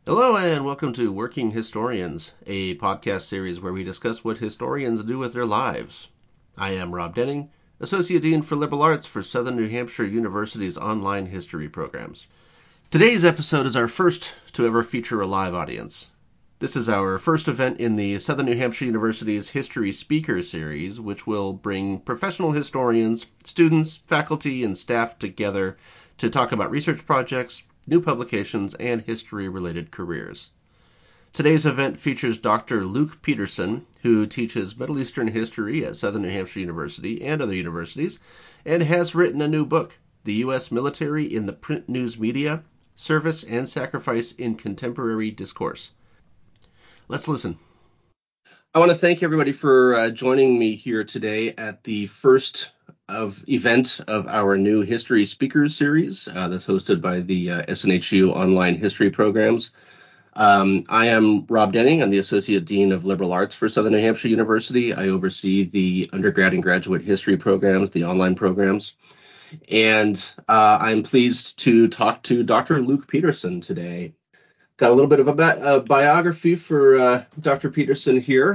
Hello and welcome to Working Historians, a podcast series where we discuss what historians do with their lives. I am Rob Denning, Associate Dean for Liberal Arts for Southern New Hampshire University's online history programs. Today's episode is our first to ever feature a live audience. This is our first event in the Southern New Hampshire University's History Speaker Series, which will bring professional historians, students, faculty, and staff together to talk about research projects, new publications, and history-related careers. Today's event features Dr. Luke Peterson, who teaches Middle Eastern history at Southern New Hampshire University and other universities, and has written a new book, The U.S. Military in the Print News Media, Service and Sacrifice in Contemporary Discourse. Let's listen. I want to thank everybody for joining me here today at the first event of our new History Speakers Series that's hosted by the SNHU online history programs. I am Rob Denning. I'm the Associate Dean of Liberal Arts for Southern New Hampshire University. I oversee the undergrad and graduate history programs, the online programs. And I'm pleased to talk to Dr. Luke Peterson today. Got a little bit of a biography for Dr. Peterson here.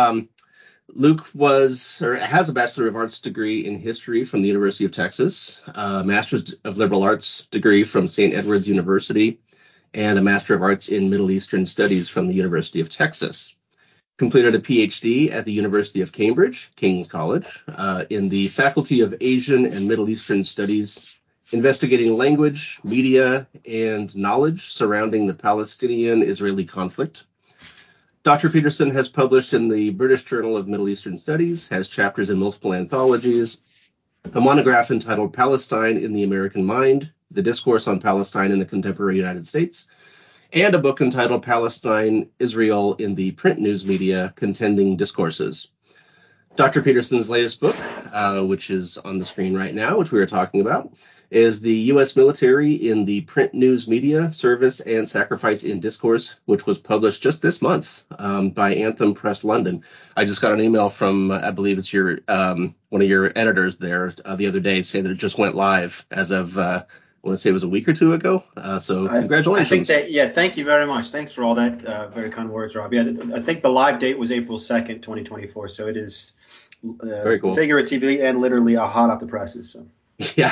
Luke has a Bachelor of Arts degree in history from the University of Texas, a Master's of Liberal Arts degree from St. Edward's University, and a Master of Arts in Middle Eastern Studies from the University of Texas. Completed a PhD at the University of Cambridge, King's College, in the Faculty of Asian and Middle Eastern Studies, investigating language, media, and knowledge surrounding the Palestinian-Israeli conflict. Dr. Peterson has published in the British Journal of Middle Eastern Studies, has chapters in multiple anthologies, a monograph entitled Palestine in the American Mind, The Discourse on Palestine in the Contemporary United States, and a book entitled Palestine, Israel in the Print News Media, Contending Discourses. Dr. Peterson's latest book, which is on the screen right now, which we were talking about, is The U.S. Military in the Print News Media, Service and Sacrifice in Discourse, which was published just this month by Anthem Press London. I just got an email from, I believe it's your one of your editors there the other day saying that it just went live as of, I want to say it was a week or two ago. So congratulations. Thank you very much. Thanks for all that very kind words, Rob. Yeah, I think the live date was April 2nd, 2024. So it is very cool. Figuratively and literally hot off the presses. So. Yeah.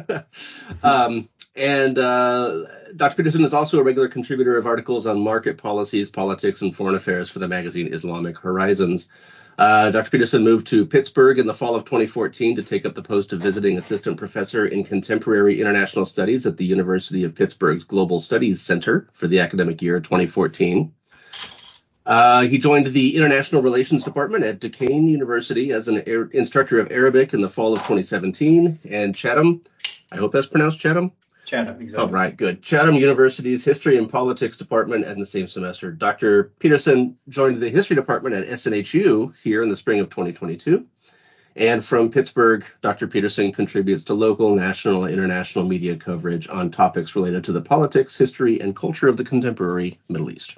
And Dr. Peterson is also a regular contributor of articles on market policies, politics, and foreign affairs for the magazine Islamic Horizons. Dr. Peterson moved to Pittsburgh in the fall of 2014 to take up the post of visiting assistant professor in contemporary international studies at the University of Pittsburgh's Global Studies Center for the academic year 2014. He joined the International Relations Department at Duquesne University as an instructor of Arabic in the fall of 2017, and Chatham, I hope that's pronounced Chatham? Chatham, exactly. Oh, right, good. Chatham University's History and Politics Department in the same semester. Dr. Peterson joined the History Department at SNHU here in the spring of 2022. And from Pittsburgh, Dr. Peterson contributes to local, national, and international media coverage on topics related to the politics, history, and culture of the contemporary Middle East.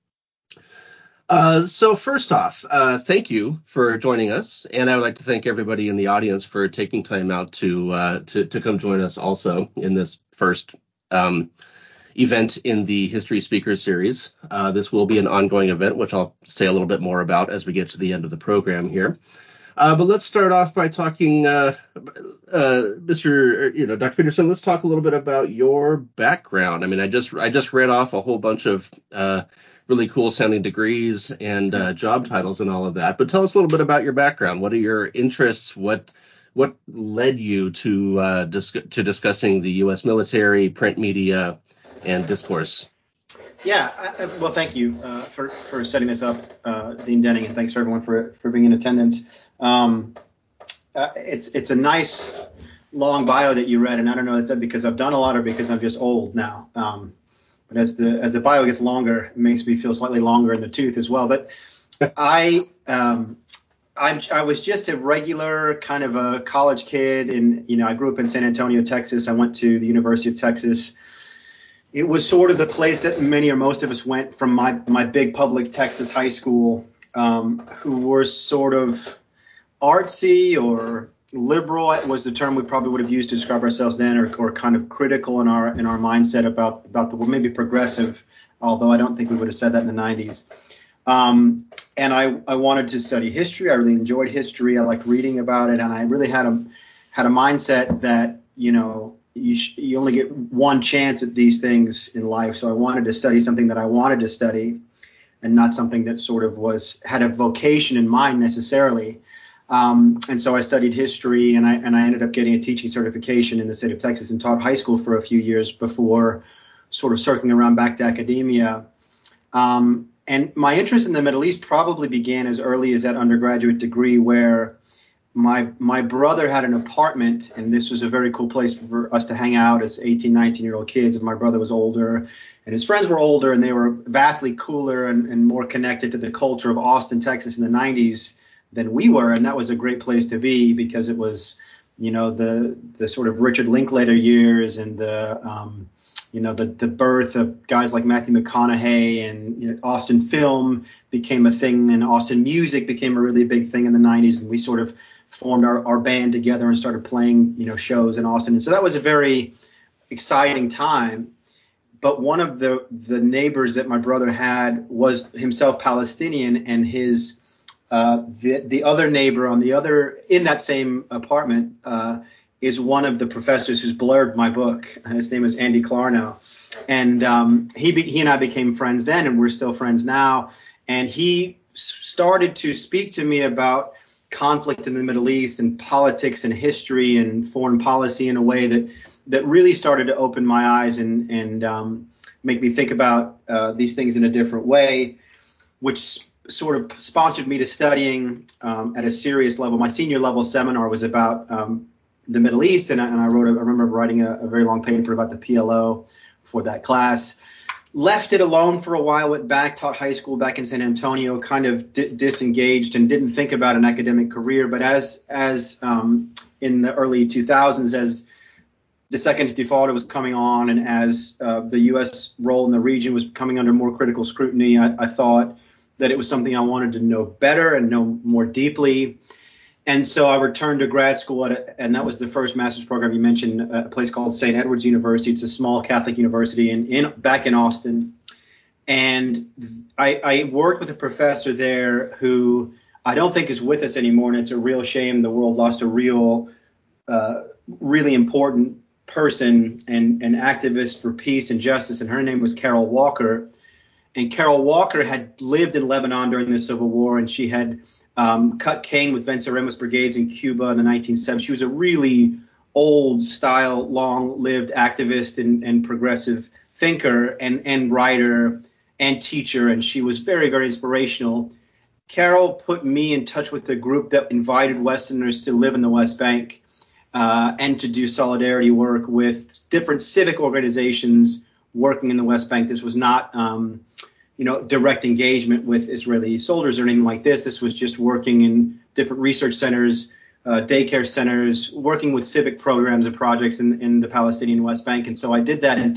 So first off, thank you for joining us, and I would like to thank everybody in the audience for taking time out to come join us also in this first event in the History Speakers Series. This will be an ongoing event, which I'll say a little bit more about as we get to the end of the program here. But let's start off by talking, Dr. Peterson. Let's talk a little bit about your background. I mean, I just read off a whole bunch of really cool sounding degrees and job titles and all of that. But tell us a little bit about your background. What are your interests? What led you to discussing the U.S. military, print media, and discourse? Yeah, well, thank you for setting this up, Dean Denning, and thanks for everyone for being in attendance. It's a nice long bio that you read, and I don't know if that's because I've done a lot or because I'm just old now. But as the bio gets longer, it makes me feel slightly longer in the tooth as well. But I was just a regular kind of a college kid, and I grew up in San Antonio, Texas. I went to the University of Texas. It was sort of the place that many or most of us went from my big public Texas high school, who were sort of artsy or liberal was the term we probably would have used to describe ourselves then, or kind of critical in our mindset about the world, maybe progressive although I don't think we would have said that in the 90s. And I wanted to study history. I really enjoyed history. I liked reading about it, and I really had a mindset that, you only get one chance at these things in life. So I wanted to study something that I wanted to study, and not something that sort of had a vocation in mind necessarily. And so I studied history, and I ended up getting a teaching certification in the state of Texas, and taught high school for a few years before sort of circling around back to academia. And my interest in the Middle East probably began as early as that undergraduate degree, where my brother had an apartment, and this was a very cool place for us to hang out as 18, 19-year-old kids. And my brother was older, and his friends were older, and they were vastly cooler and more connected to the culture of Austin, Texas in the 90s than we were. And that was a great place to be, because it was, the sort of Richard Linklater years, and the birth of guys like Matthew McConaughey, and Austin film became a thing, and Austin music became a really big thing in the 90s. And we sort of formed our band together and started playing, shows in Austin. And so that was a very exciting time. But one of the neighbors that my brother had was himself Palestinian, and his the other neighbor in that same apartment is one of the professors who's blurred my book. His name is Andy Clarno, and he and I became friends then, and we're still friends now. And he started to speak to me about conflict in the Middle East, and politics and history and foreign policy in a way that really started to open my eyes and make me think about these things in a different way, which sort of sponsored me to studying at a serious level. My senior level seminar was about the Middle East, and I remember writing a very long paper about the PLO for that class. Left it alone for a while, went back, taught high school back in San Antonio, kind of disengaged and didn't think about an academic career. But as in the early 2000s, as the Second Intifada was coming on, and as the U.S. role in the region was coming under more critical scrutiny, I thought that it was something I wanted to know better and know more deeply. And so I returned to grad school, and that was the first master's program you mentioned, a place called St. Edward's University. It's a small Catholic university back in Austin. And I worked with a professor there who I don't think is with us anymore, and it's a real shame. The world lost a really important person and an activist for peace and justice, and her name was Carol Walker. And Carol Walker had lived in Lebanon during the Civil War, and she had cut cane with Venceremos brigades in Cuba in the 1970s. She was a really old-style, long-lived activist and progressive thinker and writer and teacher, and she was very, very inspirational. Carol put me in touch with a group that invited Westerners to live in the West Bank and to do solidarity work with different civic organizations working in the West Bank. This was not direct engagement with Israeli soldiers or anything like this. This was just working in different research centers, daycare centers, working with civic programs and projects in the Palestinian West Bank. And so I did that in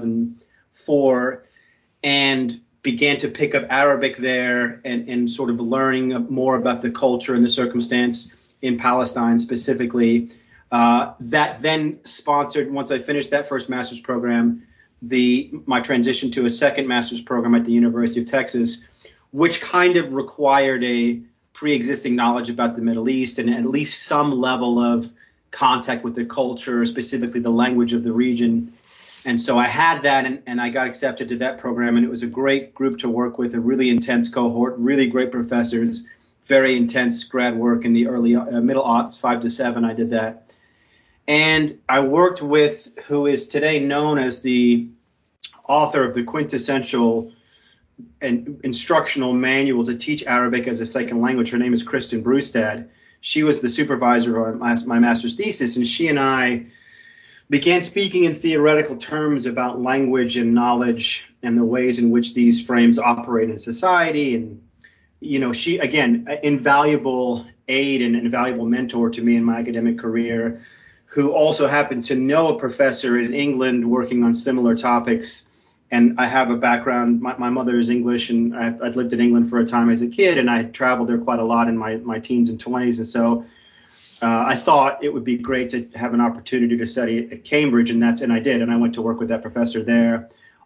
2004 and began to pick up Arabic there and sort of learning more about the culture and the circumstance in Palestine specifically. That then sponsored, once I finished that first master's program, my transition to a second master's program at the University of Texas, which kind of required a pre-existing knowledge about the Middle East and at least some level of contact with the culture, specifically the language of the region. And so I had that, and I got accepted to that program, and it was a great group to work with, a really intense cohort, really great professors, very intense grad work in the early middle aughts, 5 to 7. I did that. And I worked with who is today known as the author of the quintessential and instructional manual to teach Arabic as a second language. Her name is Kristen Brustad. She was the supervisor of my master's thesis, and she and I began speaking in theoretical terms about language and knowledge and the ways in which these frames operate in society. And, she, again, invaluable aid and an invaluable mentor to me in my academic career, who also happened to know a professor in England working on similar topics. And I have a background. My mother is English, and I'd lived in England for a time as a kid, and I had traveled there quite a lot in my teens and 20s. And so I thought it would be great to have an opportunity to study at Cambridge, and I did. And I went to work with that professor there.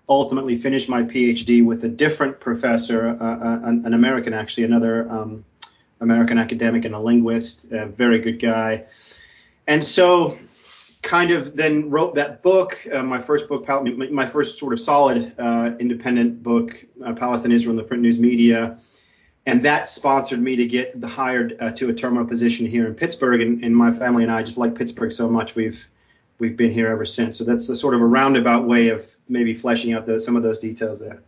ultimately finished my PhD with a different professor, an American, actually, another American academic and a linguist, a very good guy. And so kind of then wrote that book, my first book, my first sort of solid independent book, Palestine, Israel, and the Print News Media. And that sponsored me to get hired to a terminal position here in Pittsburgh. And my family and I just like Pittsburgh so much, we've been here ever since. So that's a sort of a roundabout way of maybe fleshing out some of those details there.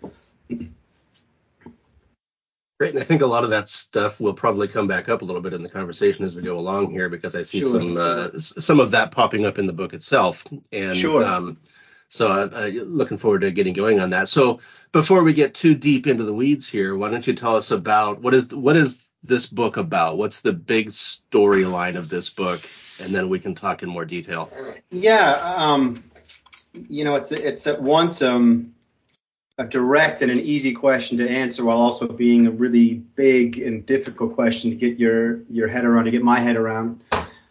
Great. And I think a lot of that stuff will probably come back up a little bit in the conversation as we go along here, because I see some of that popping up in the book itself. And so looking forward to getting going on that. So before we get too deep into the weeds here, why don't you tell us about what is this book about? What's the big storyline of this book? And then we can talk in more detail. Yeah. It's at once a direct and an easy question to answer, while also being a really big and difficult question to get your head around, to get my head around.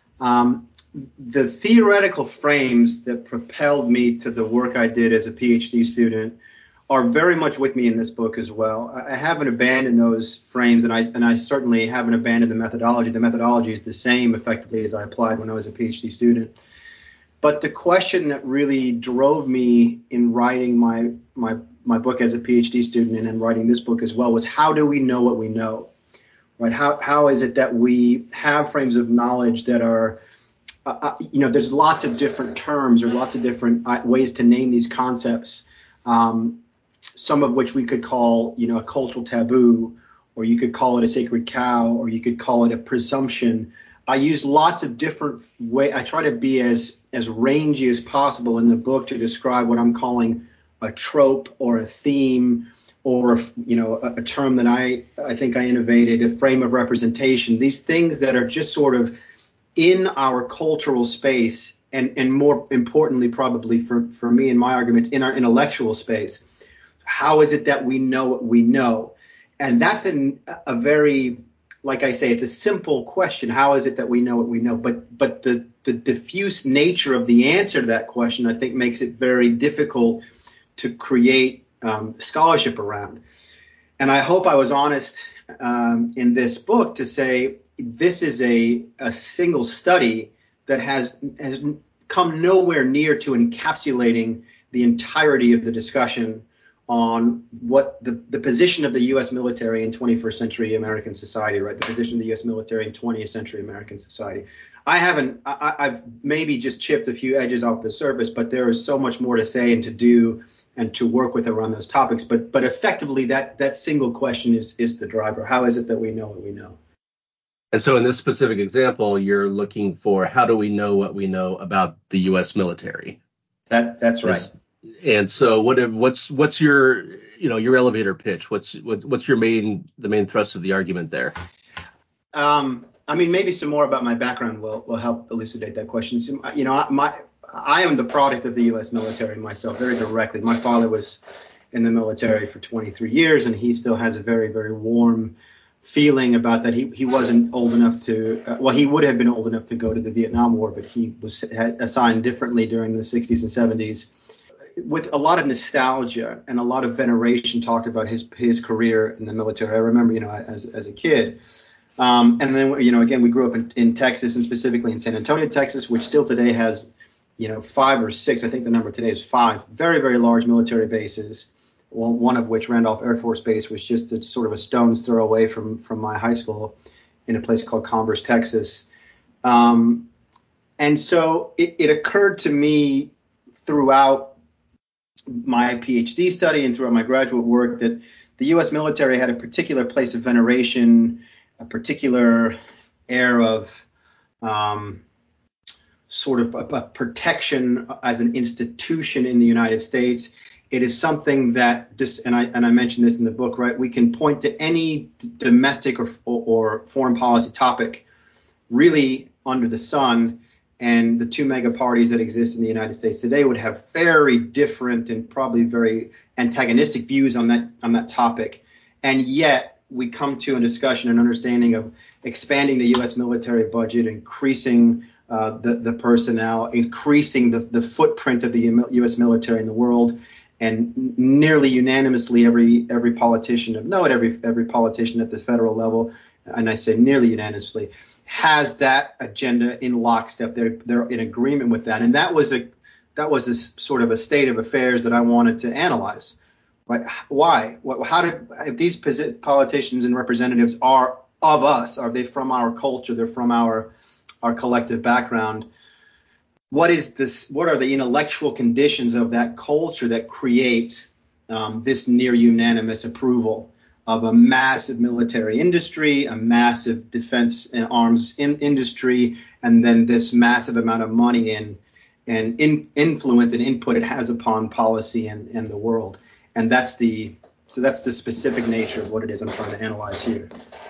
The theoretical frames that propelled me to the work I did as a PhD student are very much with me in this book as well. I haven't abandoned those frames, and I certainly haven't abandoned the methodology. The methodology is the same effectively as I applied when I was a PhD student. But the question that really drove me in writing my book as a PhD student and in writing this book as well was, how do we know what we know? Right? How is it that we have frames of knowledge that are there's lots of different terms or lots of different ways to name these concepts, some of which we could call, a cultural taboo, or you could call it a sacred cow, or you could call it a presumption. I use lots of different ways. I try to be as rangy as possible in the book to describe what I'm calling a trope or a theme, or a term that I think I innovated, a frame of representation. These things that are just sort of in our cultural space, and more importantly, probably for me and my arguments, in our intellectual space. How is it that we know what we know? And that's a very, like I say, it's a simple question. How is it that we know what we know? But the diffuse nature of the answer to that question, I think, makes it very difficult to create scholarship around. And I hope I was honest in this book to say this is a single study that has come nowhere near to encapsulating the entirety of the discussion on what the position of the U.S. military in 21st century American society, right? The position of the U.S. military in 20th century American society. I've maybe just chipped a few edges off the surface, but there is so much more to say and to do and to work with around those topics. But effectively, that single question is the driver. How is it that we know what we know? And so in this specific example, you're looking for, how do we know what we know about the U.S. military? That's right. And so what's your your elevator pitch? What's the main thrust of the argument there? Maybe some more about my background will help elucidate that question. So, I am the product of the U.S. military myself, very directly. My father was in the military for 23 years, and he still has a very, very warm feeling about that. He wasn't old enough to, he would have been old enough to go to the Vietnam War, but he was assigned differently during the 60s and 70s. With a lot of nostalgia and a lot of veneration talked about his career in the military. I remember, as a kid. And then, again, we grew up in Texas, and specifically in San Antonio, Texas, which still today has, 5 or 6, I think the number today is 5, very, very large military bases. One of which, Randolph Air Force Base, was just a sort of a stone's throw away from my high school in a place called Converse, Texas. And so it occurred to me throughout my PhD study and throughout my graduate work that the U.S. military had a particular place of veneration, a particular air of sort of a protection as an institution in the United States. It is something that and I mentioned this in the book, right? We can point to any domestic or foreign policy topic really under the sun, and the two mega parties that exist in the United States today would have very different and probably very antagonistic views on that topic. And yet we come to a discussion and understanding of expanding the U.S. military budget, increasing the personnel, increasing the footprint of the U.S. military in the world, and nearly unanimously every politician every politician at the federal level, and I say nearly unanimously, has that agenda in lockstep. They're in agreement with that, and that was a sort of a state of affairs that I wanted to analyze. Right? Why? If these politicians and representatives are of us, are they from our culture? They're from our collective background. What is this? What are the intellectual conditions of that culture that creates this near unanimous approval of a massive military industry, a massive defense and arms industry, and then this massive amount of money and influence and input it has upon policy and the world? And that's the specific nature of what it is I'm trying to analyze here.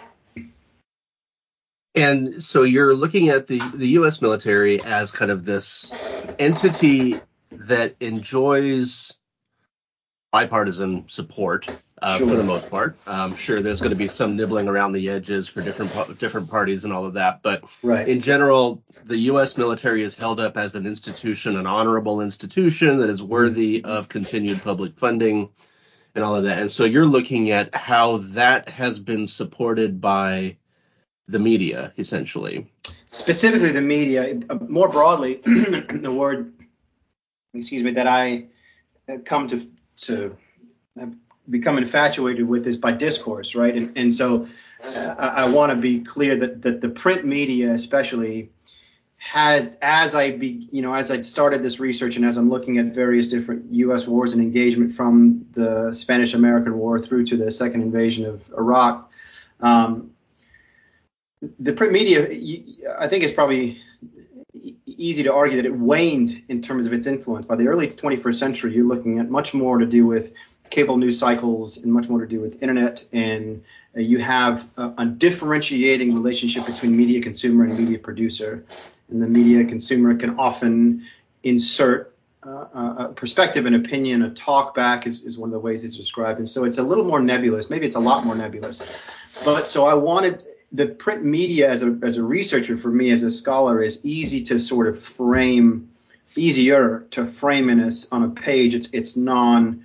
And so you're looking at the U.S. military as kind of this entity that enjoys bipartisan support for the most part. Sure, there's going to be some nibbling around the edges for different parties and all of that. But in general, the U.S. military is held up as an institution, an honorable institution that is worthy of continued public funding and all of that. And so you're looking at how that has been supported by the media, essentially. Specifically the media. More broadly, the word, that I come to become infatuated with is by discourse, right? And so I want to be clear that the print media especially had, as I started this research and as I'm looking at various different U.S. wars and engagement from the Spanish-American War through to the second invasion of Iraq, the print media, I think it's probably easy to argue that it waned in terms of its influence. By the early 21st century, you're looking at much more to do with cable news cycles and much more to do with internet. And you have a differentiating relationship between media consumer and media producer. And the media consumer can often insert a perspective, an opinion, a talk back is one of the ways it's described. And so it's a little more nebulous. Maybe it's a lot more nebulous. But so I wanted the print media as a researcher, for me as a scholar, is easier to frame on a page. It's non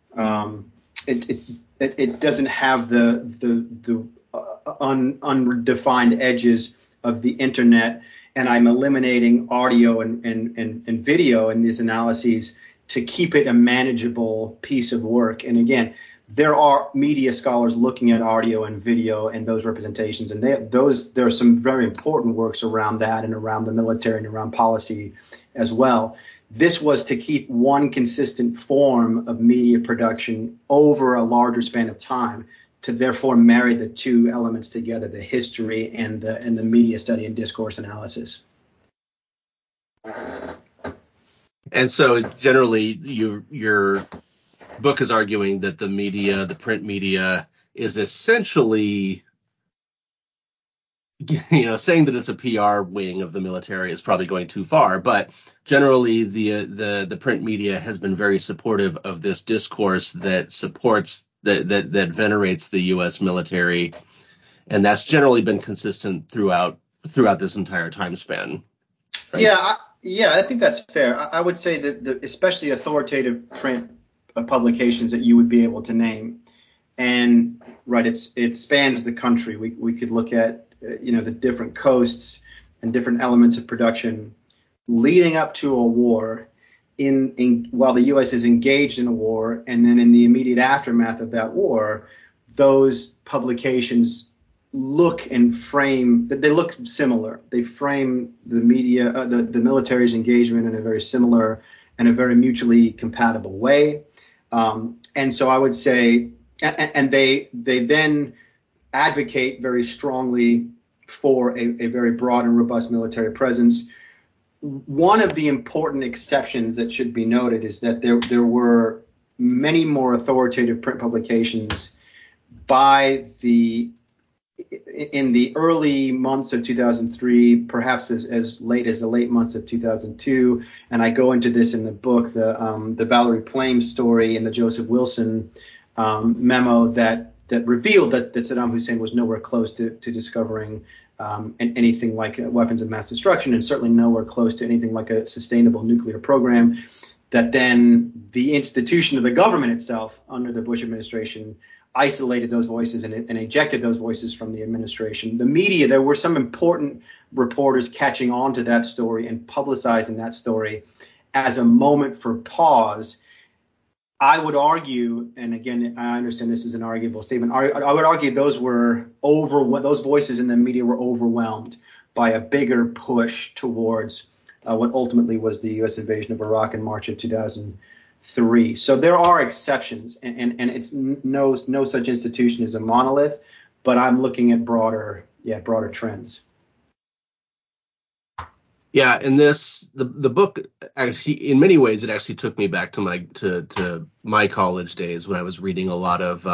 it doesn't have the undefined edges of the internet, and I'm eliminating audio and video in these analyses to keep it a manageable piece of work. And again, there are media scholars looking at audio and video and those representations, and there are some very important works around that and around the military and around policy as well. This was to keep one consistent form of media production over a larger span of time, to therefore marry the two elements together, the history and the media study and discourse analysis. And so generally your book is arguing that the print media is essentially, saying that it's a PR wing of the military is probably going too far, but generally the print media has been very supportive of this discourse that supports that venerates the U.S. military, and that's generally been consistent throughout this entire time span. Right? Yeah, I think that's fair. I would say that especially authoritative print publications that you would be able to name, and it spans the country. We could look at the different coasts and different elements of production leading up to a war, while the U.S. is engaged in a war, and then in the immediate aftermath of that war, those publications look similar. They frame the media, the military's engagement in a very similar and a very mutually compatible way. And so I would say, and they then advocate very strongly for a very broad and robust military presence. One of the important exceptions that should be noted is that there were many more authoritative print publications in the early months of 2003, perhaps as late as the late months of 2002. And I go into this in the book, the Valerie Plame story and the Joseph Wilson memo that revealed that Saddam Hussein was nowhere close to discovering anything like weapons of mass destruction, and certainly nowhere close to anything like a sustainable nuclear program. that then the institution of the government itself under the Bush administration isolated those voices and ejected those voices from the administration. The media, there were some important reporters catching on to that story and publicizing that story as a moment for pause. I would argue, and again, I understand this is an arguable statement, I would argue those voices in the media were overwhelmed by a bigger push towards what ultimately was the U.S. invasion of Iraq in March of 2003. So there are exceptions, and it's no such institution as a monolith, but I'm looking at broader trends. Yeah, and the book actually, in many ways, it actually took me back to my college days when I was reading a lot of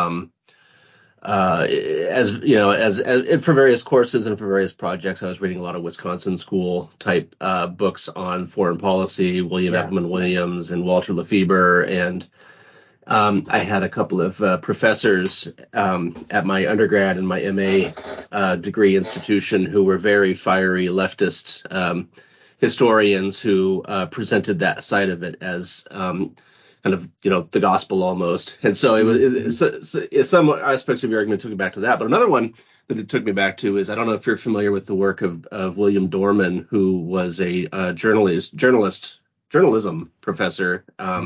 as for various courses and for various projects, I was reading a lot of Wisconsin school type books on foreign policy, William Epperman Williams and Walter Lefebvre, and I had a couple of professors at my undergrad and my MA degree institution who were very fiery leftist historians who presented that side of it as kind of, the gospel almost. And so some aspects of your argument took me back to that. But another one that it took me back to is, I don't know if you're familiar with the work of William Dorman, who was a journalism professor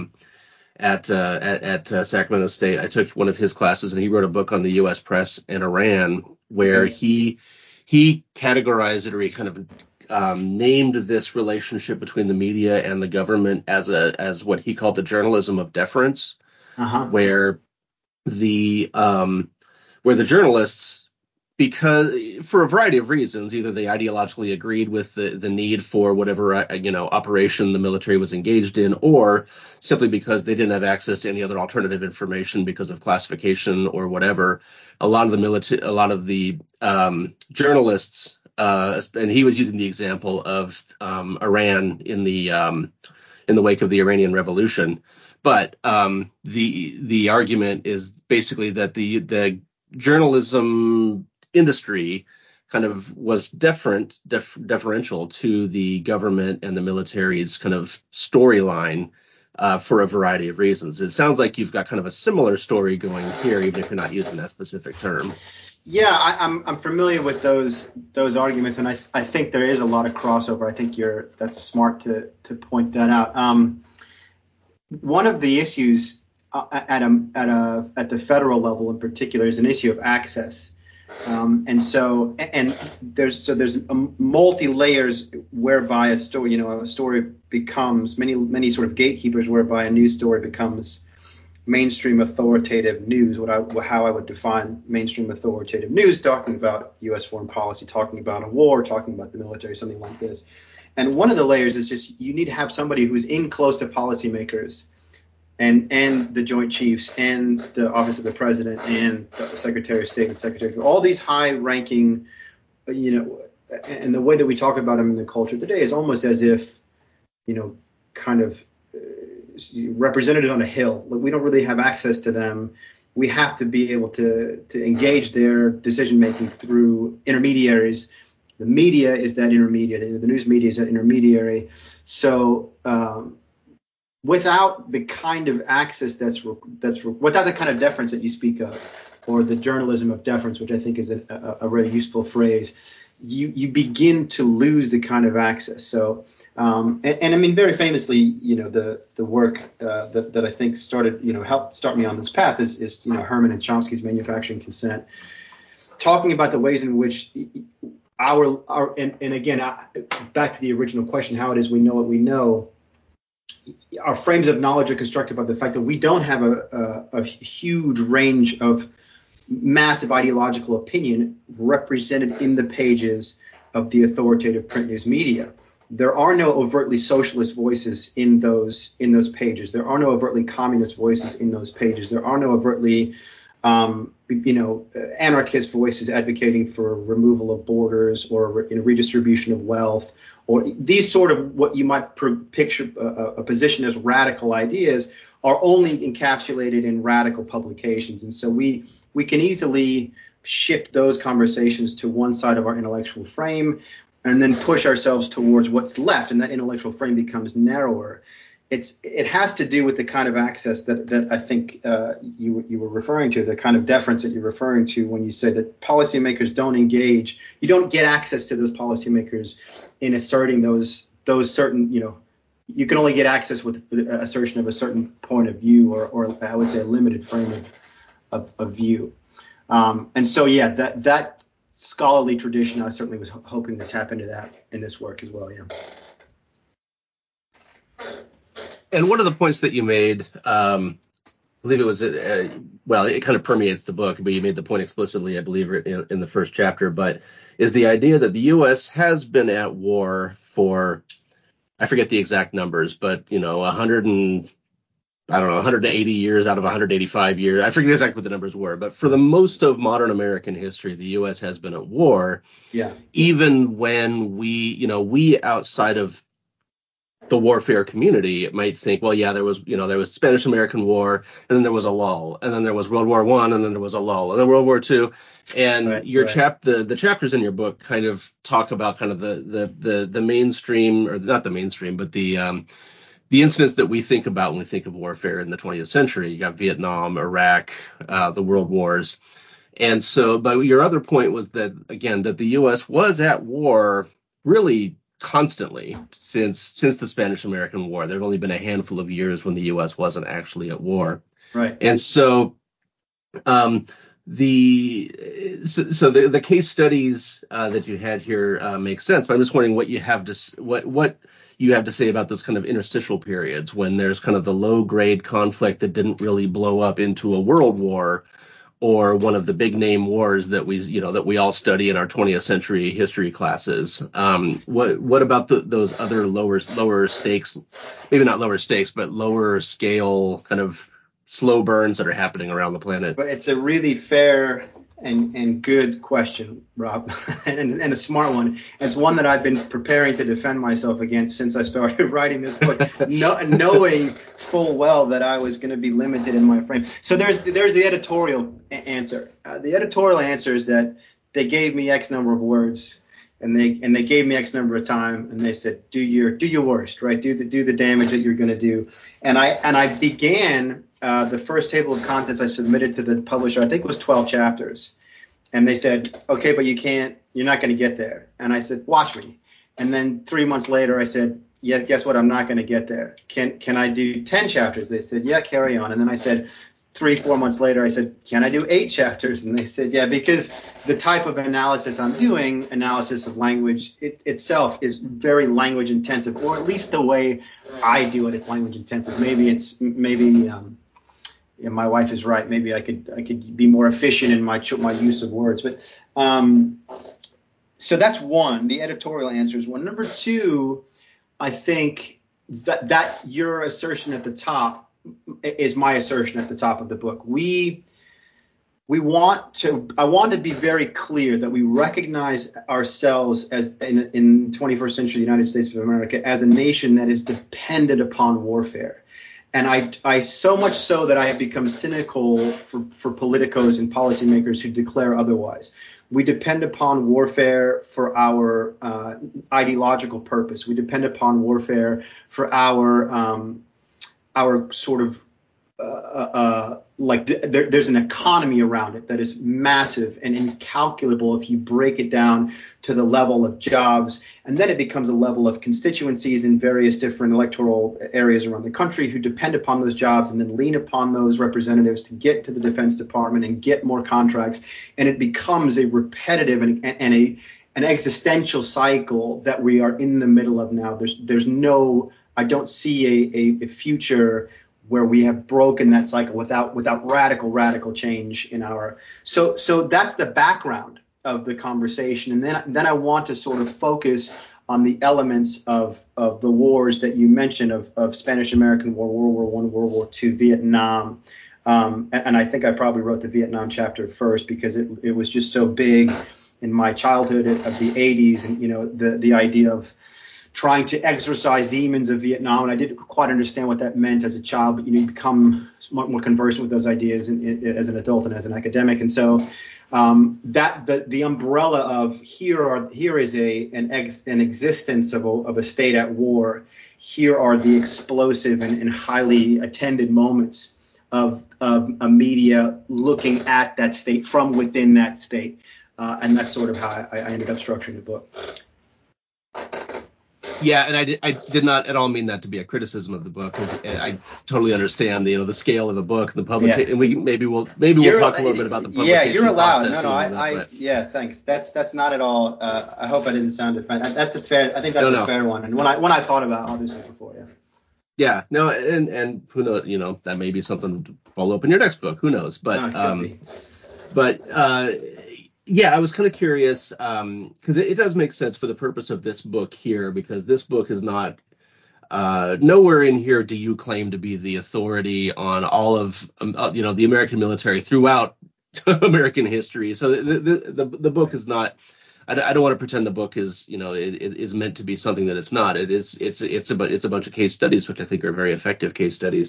at Sacramento State. I took one of his classes, and he wrote a book on the U.S. press and Iran, where he categorized it, or he kind of named this relationship between the media and the government as what he called the journalism of deference, where the journalists, because for a variety of reasons, either they ideologically agreed with the need for whatever operation the military was engaged in, or simply because they didn't have access to any other alternative information because of classification or whatever. A lot of the journalists, and he was using the example of Iran in the wake of the Iranian Revolution, but the argument is basically that the journalism industry kind of was deferential to the government and the military's kind of storyline for a variety of reasons. It sounds like you've got kind of a similar story going here, even if you're not using that specific term. Yeah, I'm familiar with those arguments, and I think there is a lot of crossover. I think that's smart to point that out. One of the issues at the federal level in particular is an issue of access. And there's multi layers whereby a story becomes many sort of gatekeepers, whereby a news story becomes mainstream authoritative news. How I would define mainstream authoritative news: talking about U.S. foreign policy, talking about a war, talking about the military, something like this. And one of the layers is just, you need to have somebody who's in close to policymakers and the Joint Chiefs and the Office of the President and the Secretary of State and Secretary of all these high-ranking, and the way that we talk about them in the culture today is almost as if, kind of represented on a hill. Like, we don't really have access to them. We have to be able to engage their decision-making through intermediaries. The media is that intermediary. The news media is that intermediary. So without the kind of access without the kind of deference that you speak of, or the journalism of deference, which I think is a really useful phrase, you begin to lose the kind of access. So, and I mean, very famously, the work that I think helped start me on this path is Herman and Chomsky's Manufacturing Consent, talking about the ways in which and again, back to the original question, how it is we know what we know. Our frames of knowledge are constructed by the fact that we don't have a huge range of massive ideological opinion represented in the pages of the authoritative print news media. There are no overtly socialist voices in those pages. There are no overtly communist voices in those pages. There are no overtly anarchist voices advocating for removal of borders or redistribution of wealth, or these sort of what you might picture a position as radical ideas are only encapsulated in radical publications. And so we can easily shift those conversations to one side of our intellectual frame and then push ourselves towards what's left, and that intellectual frame becomes narrower. it has to do with the kind of access that I think you were referring to, the kind of deference that you're referring to when you say that policymakers don't engage. You don't get access to those policymakers in asserting those certain, you can only get access with assertion of a certain point of view, or I would say a limited frame of view. And so, yeah, that scholarly tradition, I certainly was hoping to tap into that in this work as well. Yeah. And one of the points that you made, I believe it was, it kind of permeates the book, but you made the point explicitly, I believe, in the first chapter, but is the idea that the U.S. has been at war for, I forget the exact numbers, but, 180 years out of 185 years. I forget exactly what the numbers were, but for the most of modern American history, the U.S. has been at war. Yeah. Even when we outside of the warfare community might think, well, yeah, there was Spanish American War, and then there was a lull, and then there was World War I, and then there was a lull, and then World War II. And the chapters in your book kind of talk about kind of the mainstream, or not the mainstream, but the incidents that we think about when we think of warfare in the 20th century. You got Vietnam, Iraq, the World Wars. And so, but your other point was that, again, that the U.S. was at war really constantly since the Spanish-American War. There have only been a handful of years when the U.S. wasn't actually at war. Right. And so the case studies that you had here make sense. But I'm just wondering what you have to say about those kind of interstitial periods when there's kind of the low-grade conflict that didn't really blow up into a world war, or one of the big name wars that we all study in our 20th century history classes. What about those other lower stakes, maybe not lower stakes, but lower scale kind of slow burns that are happening around the planet? But it's a really fair and good question, Rob, and a smart one. And it's one that I've been preparing to defend myself against since I started writing this book, knowing full well that I was going to be limited in my frame. So there's the editorial answer. The editorial answer is that they gave me X number of words, and they gave me X number of time, and they said, do your worst, right? Do the damage that you're going to do. And I began the first table of contents I submitted to the publisher, I think it was 12 chapters. And they said, okay, but you're not going to get there. And I said, watch me. And then 3 months later, I said, yeah, guess what? I'm not going to get there. Can I do 10 chapters? They said, yeah, carry on. And then I said, 3-4 months later, I said, can I do 8 chapters? And they said, yeah, because the type of analysis I'm doing, analysis of language itself, is very language intensive, or at least the way I do it, it's language intensive. Yeah, my wife is right. Maybe I could be more efficient in my use of words. But so that's one. The editorial answer is one. Number two, I think that your assertion at the top is my assertion at the top of the book. I want to be very clear that we recognize ourselves as in 21st century United States of America as a nation that is dependent upon warfare. And I so much so that I have become cynical for politicos and policymakers who declare otherwise. We depend upon warfare for our ideological purpose. We depend upon warfare for our sort of there's an economy around it that is massive and incalculable if you break it down to the level of jobs. And then it becomes a level of constituencies in various different electoral areas around the country who depend upon those jobs and then lean upon those representatives to get to the Defense Department and get more contracts. And it becomes a repetitive and an existential cycle that we are in the middle of now. I don't see a future where we have broken that cycle without radical change in our. So that's the background of the conversation. And then I want to sort of focus on the elements of the wars that you mentioned of Spanish American War, World War I, World War II, Vietnam. And I think I probably wrote the Vietnam chapter first because it was just so big in my childhood of the 80s, and the idea of trying to exorcise demons of Vietnam. And I didn't quite understand what that meant as a child, but you become more conversant with those ideas as an adult and as an academic. And so That the umbrella of here is an existence of a state at war. Here are the explosive and highly attended moments of a media looking at that state from within that state, and that's sort of how I ended up structuring the book. Yeah, and I did not at all mean that to be a criticism of the book. I totally understand the scale of the book, the public, and we'll talk a little bit about the publication. Yeah, you're allowed. No, yeah, thanks. That's not at all. I hope I didn't sound offensive. That's a fair. I think that's a fair one, and one I thought about obviously before. Yeah. Yeah, no, and who knows? That may be something to follow up in your next book. Who knows? Yeah, I was kind of curious because it does make sense for the purpose of this book here, because this book is not nowhere in here do you claim to be the authority on all of the American military throughout American history. So the book is not. I don't want to pretend the book is is meant to be something that it's not. It's a bunch of case studies, which I think are very effective case studies.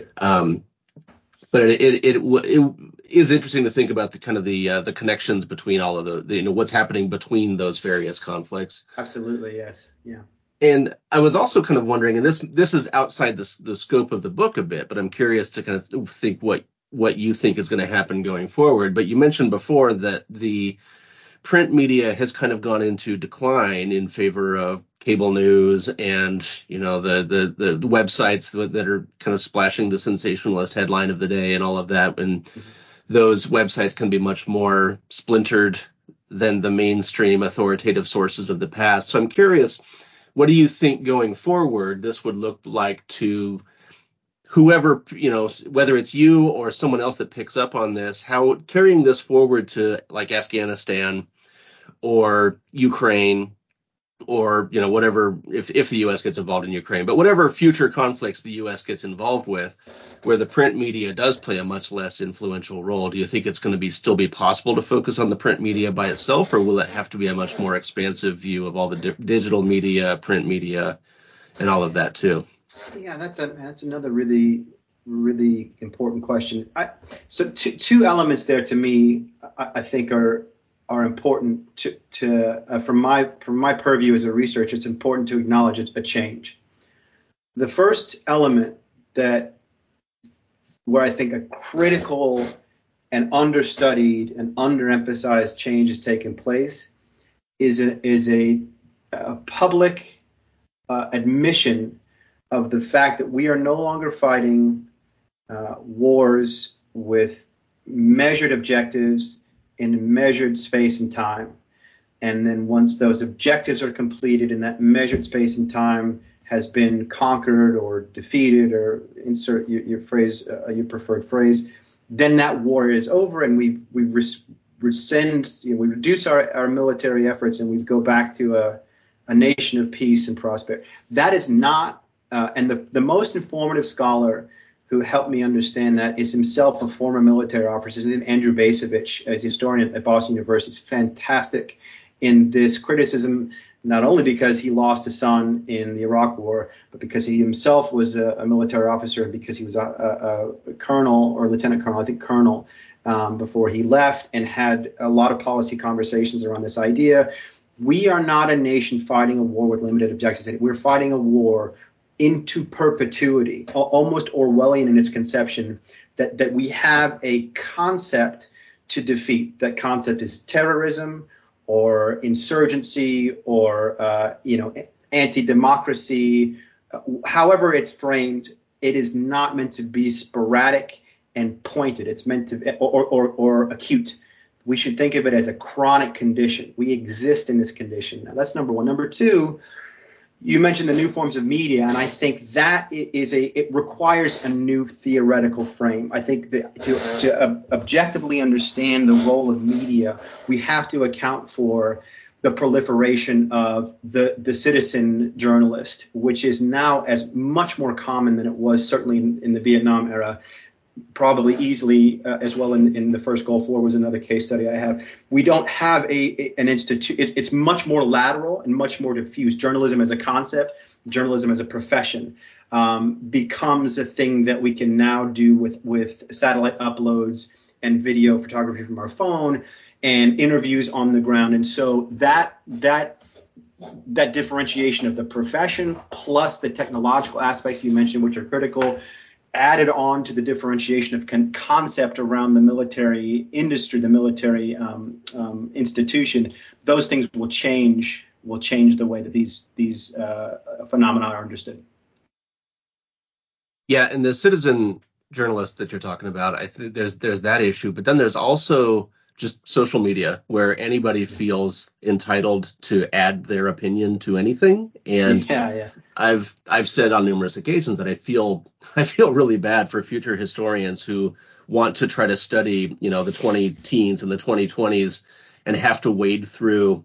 But it is interesting to think about the kind of the connections between all of the what's happening between those various conflicts. Absolutely, yes, yeah. And I was also kind of wondering, and this is outside the scope of the book a bit, but I'm curious to kind of think what you think is going to happen going forward. But you mentioned before that the print media has kind of gone into decline in favor of cable news and the websites that are kind of splashing the sensationalist headline of the day and all of that, and those websites can be much more splintered than the mainstream authoritative sources of the past. So I'm curious, what do you think going forward this would look like to whoever, whether it's you or someone else that picks up on this, how carrying this forward to like Afghanistan or Ukraine or, whatever, if the U.S. gets involved in Ukraine, but whatever future conflicts the U.S. gets involved with, where the print media does play a much less influential role, do you think it's going to still be possible to focus on the print media by itself, or will it have to be a much more expansive view of all the digital media, print media, and all of that too? Yeah, that's another really, really important question. So two elements there to me, I think are important from my purview as a researcher. It's important to acknowledge a change. The first element where I think a critical and understudied and underemphasized change has taken place is a public admission of the fact that we are no longer fighting wars with measured objectives in measured space and time. And then once those objectives are completed and that measured space and time has been conquered or defeated, or insert your preferred phrase, then that war is over, and we rescind, we reduce our military efforts, and we go back to a nation of peace and prosperity. That is not, and the most informative scholar who helped me understand that is himself a former military officer. His name is Andrew Bacevich, as a historian at Boston University. He's fantastic in this criticism, not only because he lost a son in the Iraq War, but because he himself was a military officer, and because he was a colonel or lieutenant colonel, I think colonel, before he left, and had a lot of policy conversations around this idea. We are not a nation fighting a war with limited objectives. We're fighting a war into perpetuity, almost Orwellian in its conception, that we have a concept to defeat. That concept is terrorism or insurgency or anti-democracy. However it's framed, it is not meant to be sporadic and pointed. It's meant to or acute. We should think of it as a chronic condition. We exist in this condition. Now, that's number one. Number two, you mentioned the new forms of media, and I think that it requires a new theoretical frame. I think that to objectively understand the role of media, we have to account for the proliferation of the citizen journalist, which is now as much more common than it was certainly in the Vietnam era. Probably easily as well in the first Gulf War was another case study I have. We don't have an institute. It's much more lateral and much more diffuse. Journalism as a concept, journalism as a profession becomes a thing that we can now do with satellite uploads and video photography from our phone and interviews on the ground. And so that differentiation of the profession plus the technological aspects you mentioned, which are critical, added on to the differentiation of concept around the military industry, the military institution, those things will change the way that these phenomena are understood. Yeah, and the citizen journalist that you're talking about, I think there's that issue, but then there's also just social media where anybody feels entitled to add their opinion to anything. And I've said on numerous occasions that I feel really bad for future historians who want to try to study, the 2010s and the 2020s and have to wade through,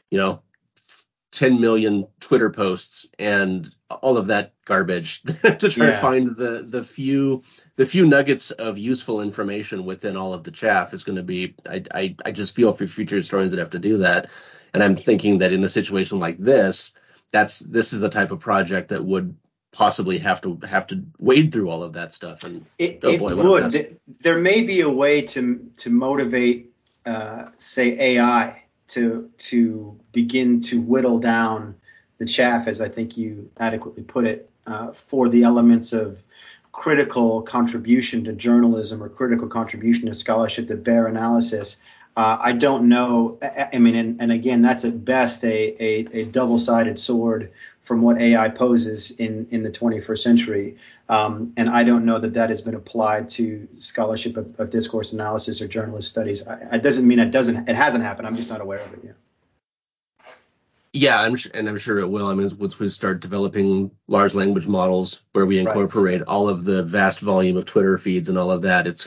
10 million Twitter posts and all of that garbage to try to find the few nuggets of useful information within all of the chaff is going to be, I just feel for future historians that have to do that. And I'm thinking that in a situation like this is the type of project that would possibly have to wade through all of that stuff. And there may be a way to motivate, say, AI to begin to whittle down the chaff, as I think you adequately put it, for the elements of critical contribution to journalism or critical contribution to scholarship that bear analysis. I don't know. I mean, and again, that's at best a double-sided sword from what AI poses in the 21st century. And I don't know that has been applied to scholarship of discourse analysis or journalist studies. It doesn't mean it hasn't happened. I'm just not aware of it yet. Yeah, I'm sure it will. I mean, once we start developing large language models where we incorporate all of the vast volume of Twitter feeds and all of that, it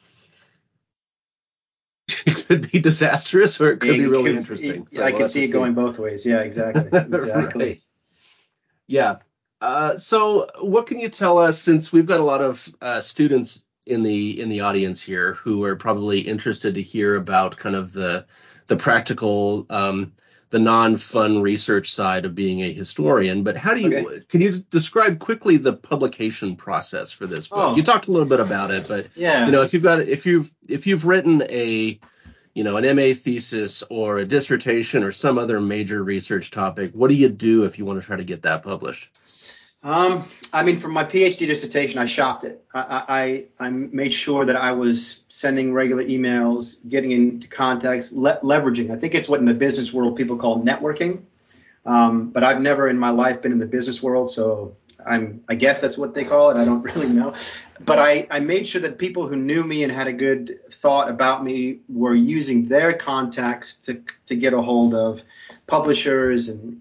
could be disastrous or it could be really interesting. So I could see it going both ways. Yeah, exactly. Right. Yeah. So what can you tell us, since we've got a lot of students in the audience here who are probably interested to hear about kind of the practical, the non-fun research side of being a historian, but can you describe quickly the publication process for this book? You talked a little bit about it, but if you've written an MA thesis or a dissertation or some other major research topic, what do you do if you want to try to get that published? I mean, for my PhD dissertation, I shopped it. I made sure that I was sending regular emails, getting into contacts, leveraging. I think it's what in the business world people call networking. But I've never in my life been in the business world, so I guess that's what they call it. I don't really know. But I made sure that people who knew me and had a good thought about me were using their contacts to get a hold of publishers and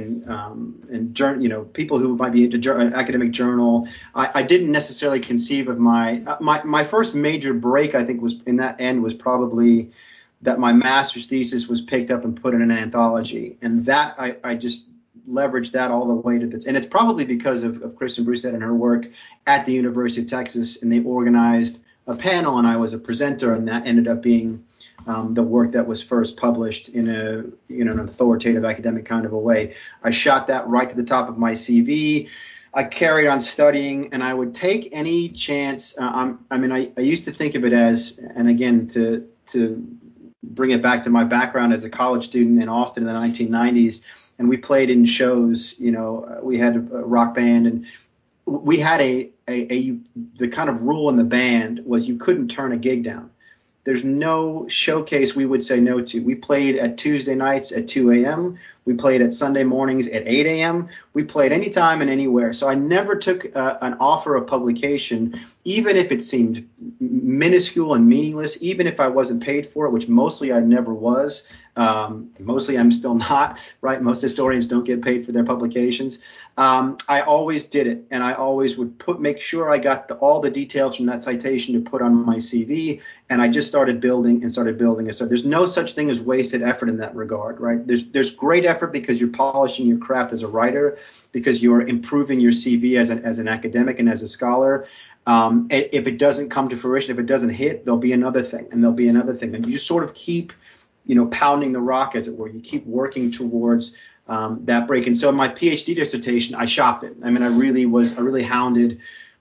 people who might be into academic journal. I didn't necessarily conceive of my first major break, I think, was in that end was probably that my master's thesis was picked up and put in an anthology. And that I just leveraged that all the way to and it's probably because of Kristen Broussette and her work at the University of Texas, and they organized a panel and I was a presenter, and that ended up being the work that was first published in an authoritative academic kind of a way. I shot that right to the top of my CV. I carried on studying, and I would take any chance. I used to think of it as, and again, to bring it back to my background as a college student in Austin in the 1990s, and we played in shows. We had a rock band, and we had the kind of rule in the band was you couldn't turn a gig down. There's no showcase we would say no to. We played at Tuesday nights at 2 a.m. We played at Sunday mornings at 8 a.m. We played anytime and anywhere. So I never took an offer of publication, even if it seemed minuscule and meaningless, even if I wasn't paid for it, which mostly I never was. Mostly I'm still not, right? Most historians don't get paid for their publications. I always did it, and I always would make sure I got all the details from that citation to put on my CV, and I just started building. So there's no such thing as wasted effort in that regard, right? There's great effort because you're polishing your craft as a writer, because you're improving your CV as an academic and as a scholar. If it doesn't come to fruition, if it doesn't hit, there'll be another thing, and there'll be another thing, and you just sort of keep pounding the rock, as it were. You keep working towards that break. And so in my PhD dissertation, I shopped it. I mean, I really hounded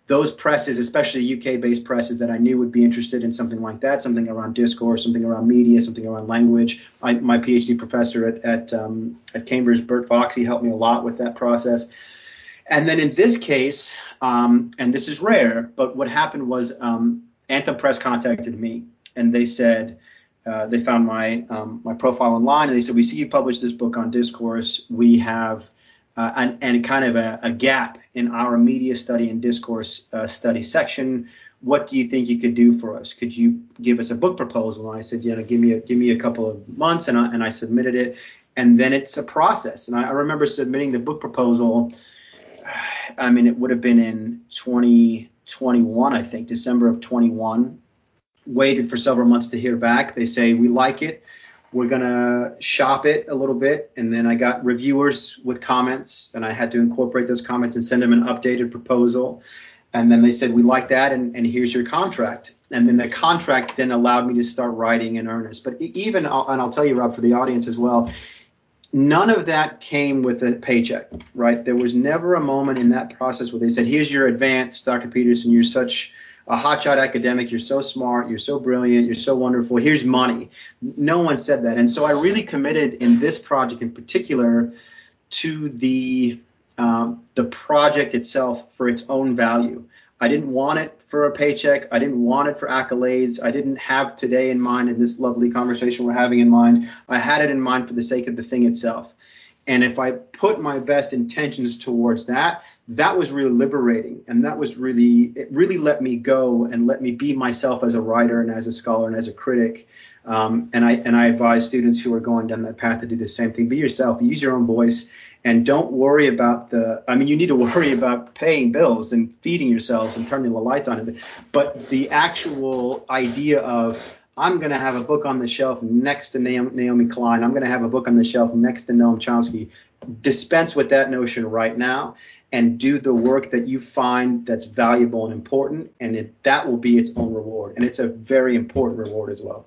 those presses, especially UK-based presses that I knew would be interested in something like that, something around discourse, something around media, something around language. My PhD professor at Cambridge, Bert Foxy, helped me a lot with that process. And then in this case, and this is rare, but what happened was Anthem Press contacted me, and they said they found my profile online, and they said, we see you published this book on discourse. We have and kind of a gap in our media study and discourse study section. What do you think you could do for us? Could you give us a book proposal? And I said, give me a couple of months, and I submitted it, and then it's a process. And I remember submitting the book proposal. I mean, it would have been in 2021, I think, December of 21. Waited for several months to hear back. They say, we like it. We're going to shop it a little bit. And then I got reviewers with comments, and I had to incorporate those comments and send them an updated proposal. And then they said, we like that, and here's your contract. And then the contract then allowed me to start writing in earnest. But even, and I'll tell you, Rob, for the audience as well, none of that came with a paycheck, right? There was never a moment in that process where they said, here's your advance, Dr. Peterson, you're such a hotshot academic, you're so smart, you're so brilliant, you're so wonderful, here's money. No one said that. And so I really committed in this project in particular to the project itself for its own value. I didn't want it for a paycheck. I didn't want it for accolades. I didn't have today in mind, in this lovely conversation we're having in mind. I had it in mind for the sake of the thing itself. And if I put my best intentions towards that, that was really liberating. And it really let me go and let me be myself as a writer and as a scholar and as a critic. And I advise students who are going down that path to do the same thing. Be yourself, use your own voice, and don't worry about you need to worry about paying bills and feeding yourselves and turning the lights on. But the actual idea of, I'm going to have a book on the shelf next to Naomi Klein, I'm going to have a book on the shelf next to Noam Chomsky, dispense with that notion right now and do the work that you find that's valuable and important, and that will be its own reward. And it's a very important reward as well.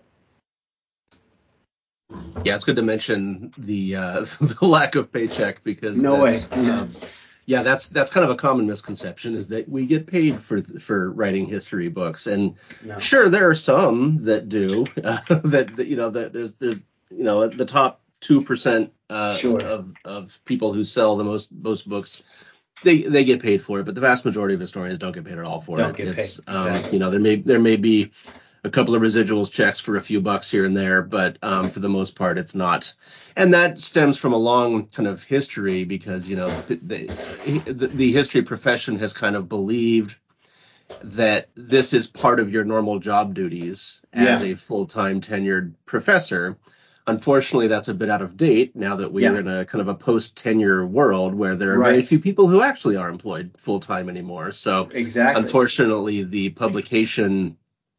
Yeah, it's good to mention the the lack of paycheck, because that's kind of a common misconception, is that we get paid for writing history books. And sure, there are some that do. That there's the top 2% of people who sell the most books, they get paid for it, but the vast majority of historians don't get paid at all for it. Don't get paid. Exactly. There may be a couple of residuals checks for a few bucks here and there, but for the most part, it's not. And that stems from a long kind of history, because the history profession has kind of believed that this is part of your normal job duties as a full-time tenured professor. Unfortunately, that's a bit out of date now that we are in a kind of a post-tenure world where there are very few people who actually are employed full-time anymore. So unfortunately, the publication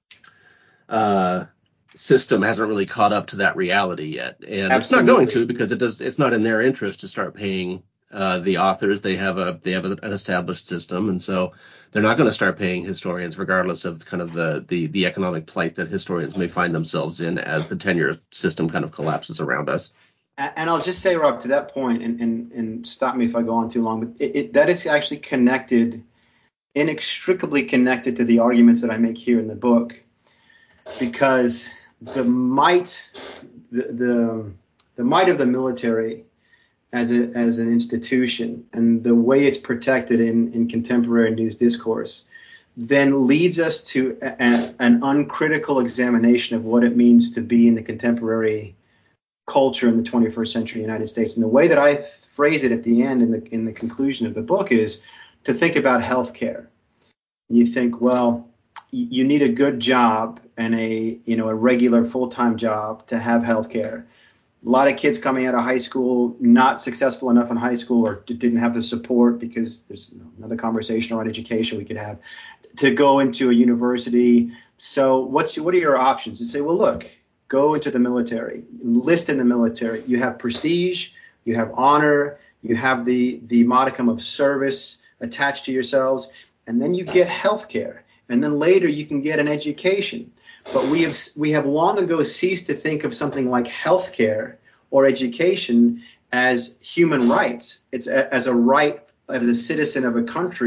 system hasn't really caught up to that reality yet, and It's not going to, because it's not in their interest to start paying the authors. They have an established system, and so they're not going to start paying historians, regardless of kind of the economic plight that historians may find themselves in as the tenure system kind of collapses around us. And I'll just say, Rob, to that point, and stop me if I go on too long, but that is actually inextricably connected to the arguments that I make here in the book. Because the might of the military as an institution, and the way it's protected in contemporary news discourse, then leads us to an uncritical examination of what it means to be in the contemporary culture in the 21st century United States. And the way that I phrase it at the end, in the conclusion of the book, is to think about healthcare. And you think, well, you need a good job and a regular full-time job to have healthcare. A lot of kids coming out of high school not successful enough in high school, or didn't have the support, because there's another conversation around education we could have, to go into a university. So what are your options? You say, well, look, go into the military, enlist in the military. You have prestige, you have honor, you have the modicum of service attached to yourselves, and then you get healthcare. And then later you can get an education. But we have long ago ceased to think of something like healthcare or education as human rights. It's as a right as a citizen of a country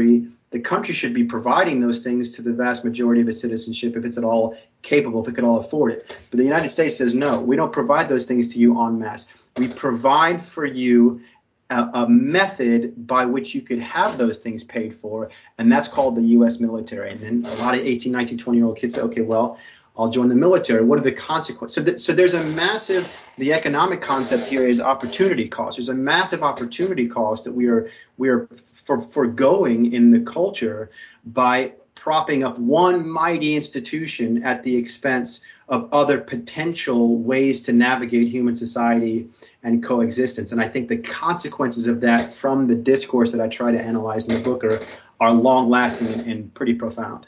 the country should be providing those things to the vast majority of its citizenship if it's at all capable, if it could all afford it. But the United States says, no, we don't provide those things to you en masse. We provide for you a method by which you could have those things paid for, and that's called the U.S. military. And then a lot of 18, 19, 20-year-old kids say, okay, well, I'll join the military. What are the consequences? So there's a massive, the economic concept here is opportunity cost. There's a massive opportunity cost that we are foregoing in the culture by propping up one mighty institution at the expense of other potential ways to navigate human society and coexistence. And I think the consequences of that from the discourse that I try to analyze in the book are long lasting and pretty profound.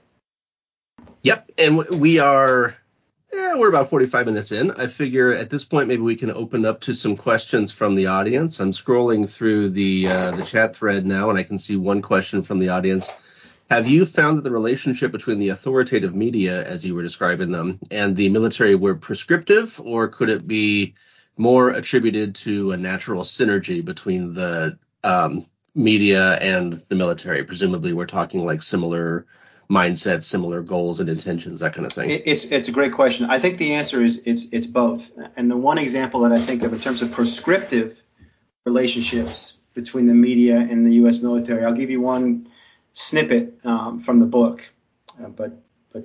Yep. And we're about 45 minutes in. I figure at this point, maybe we can open up to some questions from the audience. I'm scrolling through the chat thread now, and I can see one question from the audience. Have you found that the relationship between the authoritative media, as you were describing them, and the military were prescriptive, or could it be more attributed to a natural synergy between the media and the military? Presumably we're talking like similar mindsets, similar goals and intentions, that kind of thing. It's a great question. I think the answer is it's both. And the one example that I think of in terms of prescriptive relationships between the media and the U.S. military, I'll give you one snippet from the book, but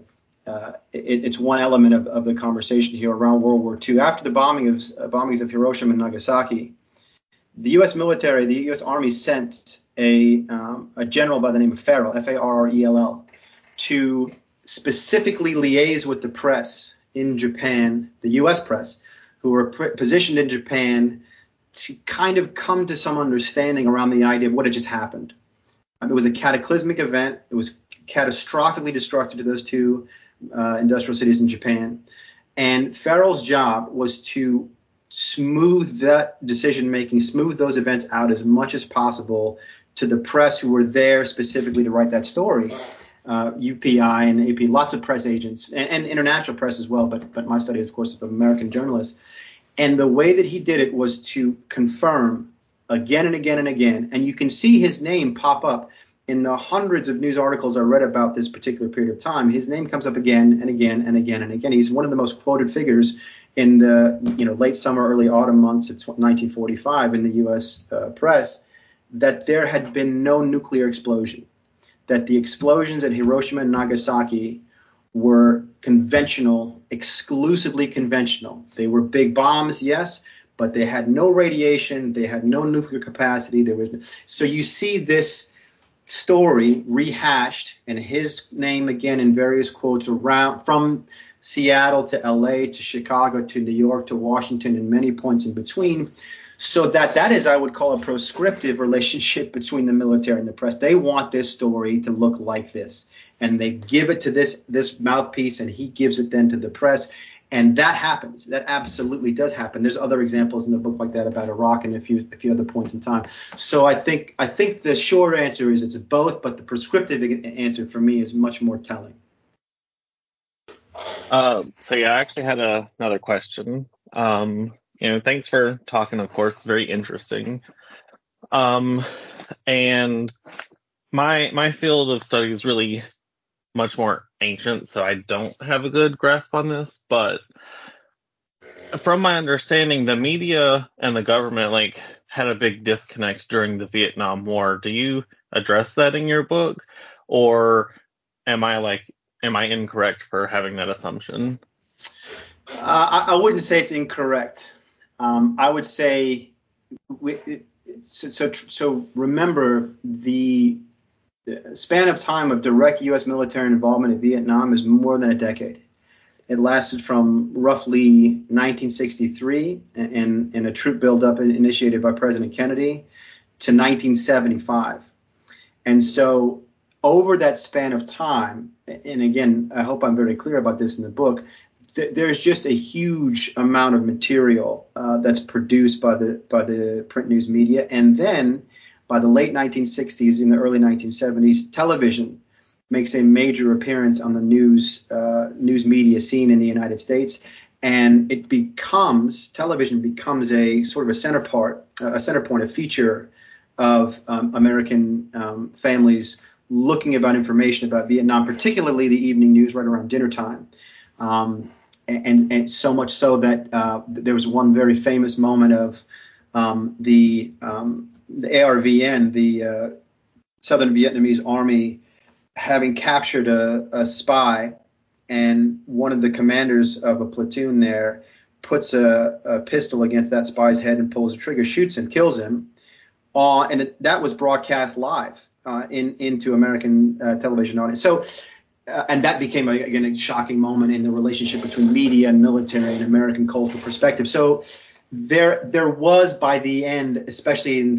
it's one element of the conversation here around World War II. After the bombings of Hiroshima and Nagasaki, the U.S. military, the U.S. Army sent a general by the name of Farrell, Farrell, to specifically liaise with the press in Japan, the U.S. press, who were positioned in Japan to kind of come to some understanding around the idea of what had just happened. It was a cataclysmic event. It was catastrophically destructive to those two industrial cities in Japan. And Farrell's job was to smooth that decision-making, smooth those events out as much as possible to the press who were there specifically to write that story. UPI and AP, lots of press agents and international press as well. But my study, of course, of American journalists. And the way that he did it was to confirm again and again and again. And you can see his name pop up in the hundreds of news articles I read about this particular period of time. His name comes up again and again and again and again. He's one of the most quoted figures in the late summer, early autumn months of 1945 in the U.S. Press, that there had been no nuclear explosion, that the explosions at Hiroshima and Nagasaki were conventional, exclusively conventional. They were big bombs, yes, but they had no radiation. They had no nuclear capacity. So you see this story rehashed, and his name again in various quotes around from Seattle to LA to Chicago to New York to Washington and many points in between. So that is, I would call, a proscriptive relationship between the military and the press. They want this story to look like this, and they give it to this mouthpiece, and he gives it then to the press. And that happens. That absolutely does happen. There's other examples in the book like that about Iraq and a few other points in time. So I think the short answer is it's both, but the prescriptive answer for me is much more telling. I actually had another question. Thanks for talking, of course. It's very interesting. And my field of study is really much more ancient, so I don't have a good grasp on this. But from my understanding, the media and the government had a big disconnect during the Vietnam War. Do you address that in your book, or am I incorrect for having that assumption? I wouldn't say it's incorrect. I would say so. Remember, the span of time of direct U.S. military involvement in Vietnam is more than a decade. It lasted from roughly 1963 and a troop buildup initiated by President Kennedy to 1975. And so over that span of time, and again, I hope I'm very clear about this in the book, there's just a huge amount of material that's produced by the print news media. And then by the late 1960s and the early 1970s, television makes a major appearance on the news media scene in the United States. And television becomes a sort of a center point, a feature of American families' looking about information about Vietnam, particularly the evening news right around dinner time. And so much so that there was one very famous moment of the ARVN, the Southern Vietnamese Army, having captured a spy, and one of the commanders of a platoon there puts a pistol against that spy's head and pulls the trigger, shoots him, kills him. That was broadcast live into American television audience. So, and that became, again, a shocking moment in the relationship between media and military and American cultural perspective. So there was, by the end, especially in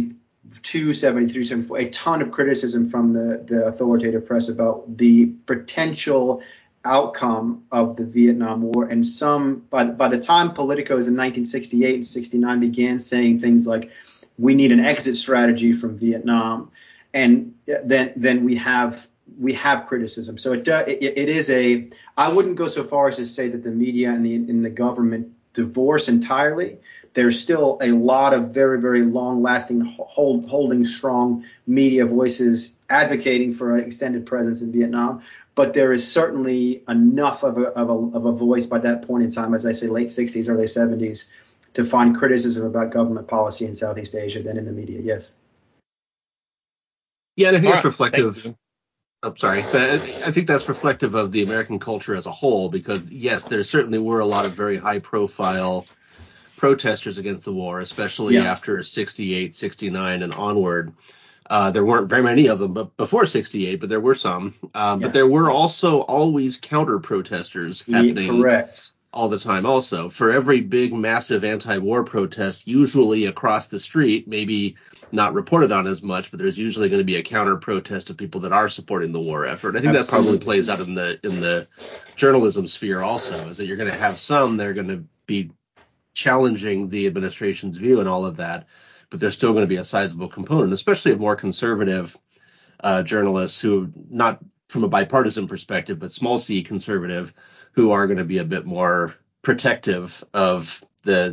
72, 73, 74, a ton of criticism from the authoritative press about the potential outcome of the Vietnam War. And by the time politicos in 1968 and 69 began saying things like, we need an exit strategy from Vietnam, and then we have criticism. So it is I wouldn't go so far as to say that the media and the government divorce entirely. There's still a lot of very, very long-lasting, holding strong media voices advocating for an extended presence in Vietnam. But there is certainly enough of a voice by that point in time, as I say, late 60s, early 70s, to find criticism about government policy in Southeast Asia than in the media. Yes. Yeah, and I think it's reflective. I'm sorry. But I think that's reflective of the American culture as a whole, because, yes, there certainly were a lot of very high-profile protesters against the war, especially after 68, 69, and onward. There weren't very many of them before 68, but there were some. But there were also always counter-protesters happening all the time also. For every big, massive anti-war protest, usually across the street, maybe not reported on as much, but there's usually going to be a counter-protest of people that are supporting the war effort. I think that probably plays out in the journalism sphere also, is that you're going to have some that are going to be challenging the administration's view and all of that, but there's still going to be a sizable component, especially of more conservative journalists who, not from a bipartisan perspective, but small c conservative, who are going to be a bit more protective of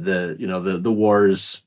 the war's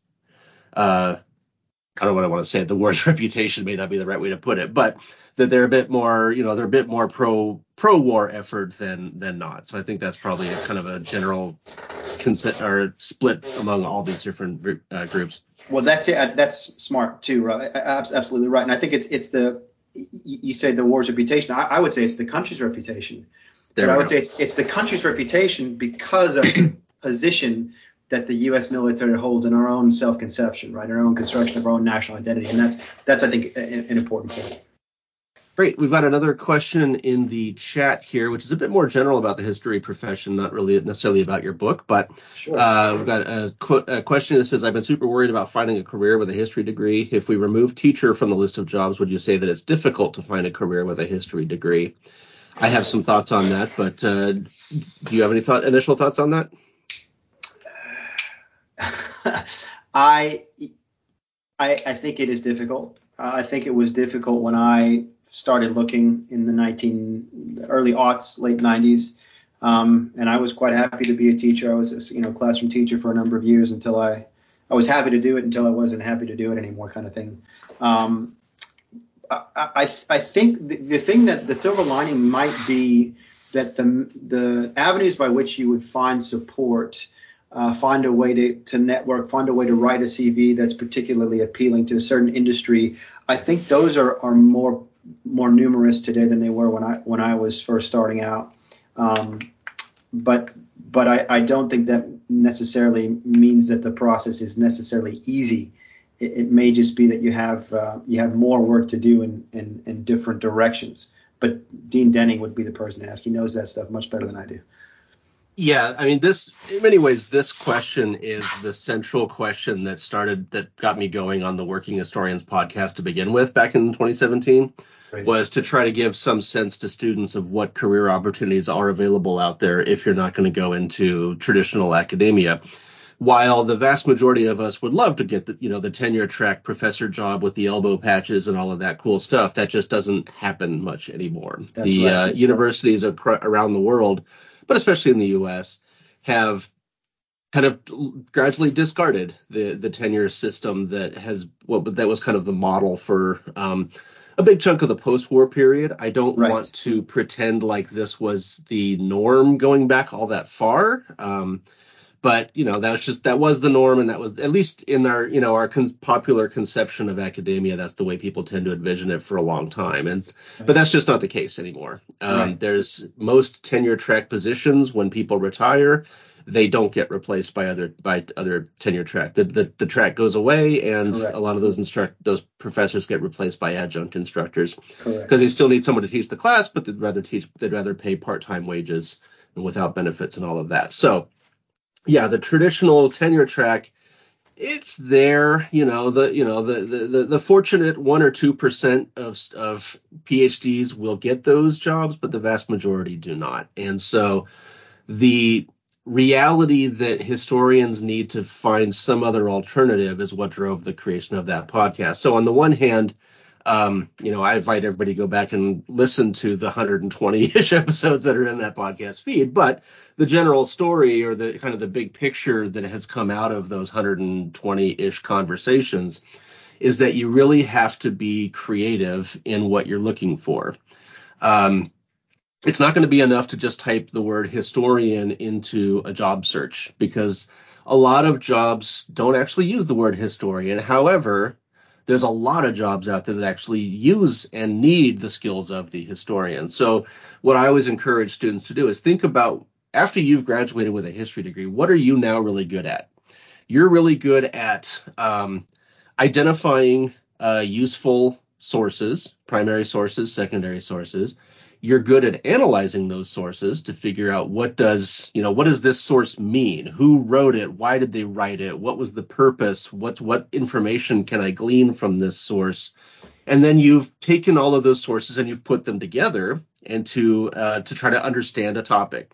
I don't know what I want to say. The war's reputation may not be the right way to put it, but that they're a bit more, they're a bit more pro-war effort than not. So I think that's probably a kind of a general or split among all these different groups. Well, that's it. That's smart too, Rob. Absolutely right. And I think it's you say the war's reputation. I would say it's the country's reputation. But I would say it's the country's reputation because of the position that the U.S. military holds in our own self-conception, right? Our own construction of our own national identity. And that's I think, an important point. Great. We've got another question in the chat here, which is a bit more general about the history profession, not really necessarily about your book, but sure. We've got a question that says, I've been super worried about finding a career with a history degree. If we remove teacher from the list of jobs, would you say that it's difficult to find a career with a history degree? I have some thoughts on that, but do you have any initial thoughts on that? I think it is difficult. I think it was difficult when I started looking in the early aughts, late 90s. And I was quite happy to be a teacher. I was a classroom teacher for a number of years until I was happy to do it until I wasn't happy to do it anymore, kind of thing. I think the thing that the silver lining might be that the avenues by which you would find support, find a way to network, find a way to write a CV that's particularly appealing to a certain industry. I think those are more numerous today than they were when I was first starting out. But I don't think that necessarily means that the process is necessarily easy. It may just be that you have more work to do in different directions. But Dean Denning would be the person to ask. He knows that stuff much better than I do. Yeah, I mean, in many ways, this question is the central question that got me going on the Working Historians podcast to begin with back in 2017, right. Was to try to give some sense to students of what career opportunities are available out there if you're not going to go into traditional academia. While the vast majority of us would love to get the tenure track professor job with the elbow patches and all of that cool stuff, that just doesn't happen much anymore. That's right. Universities around the world, but especially in the U.S., have kind of gradually discarded the tenure system that was kind of the model for a big chunk of the post-war period. I don't Right. want to pretend like this was the norm going back all that far. But that was the norm, and that was, at least in our popular conception of academia, that's the way people tend to envision it for a long time. But that's just not the case anymore. Right. There's most tenure track positions, when people retire, they don't get replaced by other tenure track. The track goes away, and Correct. a lot of those professors get replaced by adjunct instructors, Correct. because they still need someone to teach the class, but they'd rather pay part-time wages and without benefits and all of that. So yeah, the traditional tenure track, it's there. The fortunate 1 or 2% of PhDs will get those jobs, but the vast majority do not. And so the reality that historians need to find some other alternative is what drove the creation of that podcast. So on the one hand, I invite everybody to go back and listen to the 120-ish episodes that are in that podcast feed. But the general story, or the kind of the big picture that has come out of those 120-ish conversations, is that you really have to be creative in what you're looking for. It's not going to be enough to just type the word historian into a job search, because a lot of jobs don't actually use the word historian. However, there's a lot of jobs out there that actually use and need the skills of the historian. So what I always encourage students to do is think about, after you've graduated with a history degree, what are you now really good at? You're really good at identifying useful sources, primary sources, secondary sources. You're good at analyzing those sources to figure out what does this source mean? Who wrote it? Why did they write it? What was the purpose? What information can I glean from this source? And then you've taken all of those sources and you've put them together and to try to understand a topic.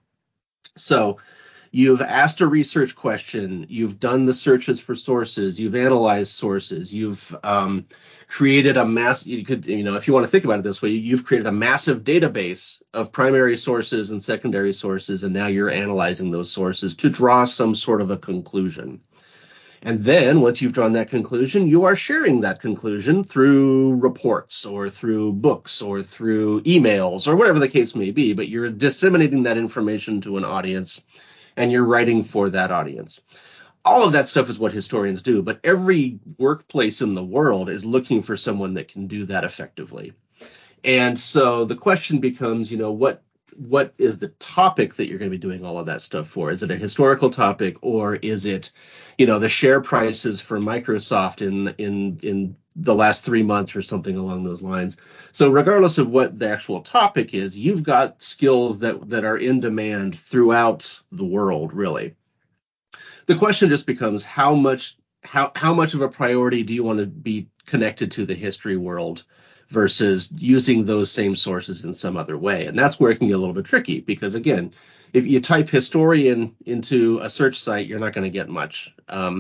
So you've asked a research question, you've done the searches for sources, you've analyzed sources, you've created a if you want to think about it this way, you've created a massive database of primary sources and secondary sources, and now you're analyzing those sources to draw some sort of a conclusion. And then once you've drawn that conclusion, you are sharing that conclusion through reports or through books or through emails or whatever the case may be, but you're disseminating that information to an audience, and you're writing for that audience. All of that stuff is what historians do, but every workplace in the world is looking for someone that can do that effectively. And so the question becomes, what is the topic that you're going to be doing all of that stuff for? Is it a historical topic, or is it, the share prices for Microsoft in the last 3 months or something along those lines? So regardless of what the actual topic is, you've got skills that are in demand throughout the world, really. The question just becomes how much of a priority do you want to be connected to the history world versus using those same sources in some other way. And that's where it can get a little bit tricky, because again, if you type historian into a search site, you're not going to get much.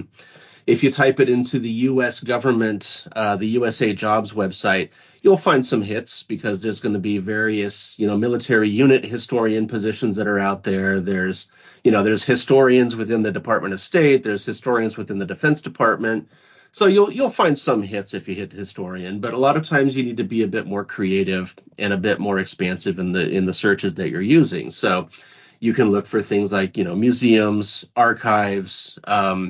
If you type it into the U.S. government, the USA Jobs website, you'll find some hits, because there's going to be various, military unit historian positions that are out there. There's historians within the Department of State. There's historians within the Defense Department. So you'll find some hits if you hit historian, but a lot of times you need to be a bit more creative and a bit more expansive in the searches that you're using. So you can look for things like, museums, archives,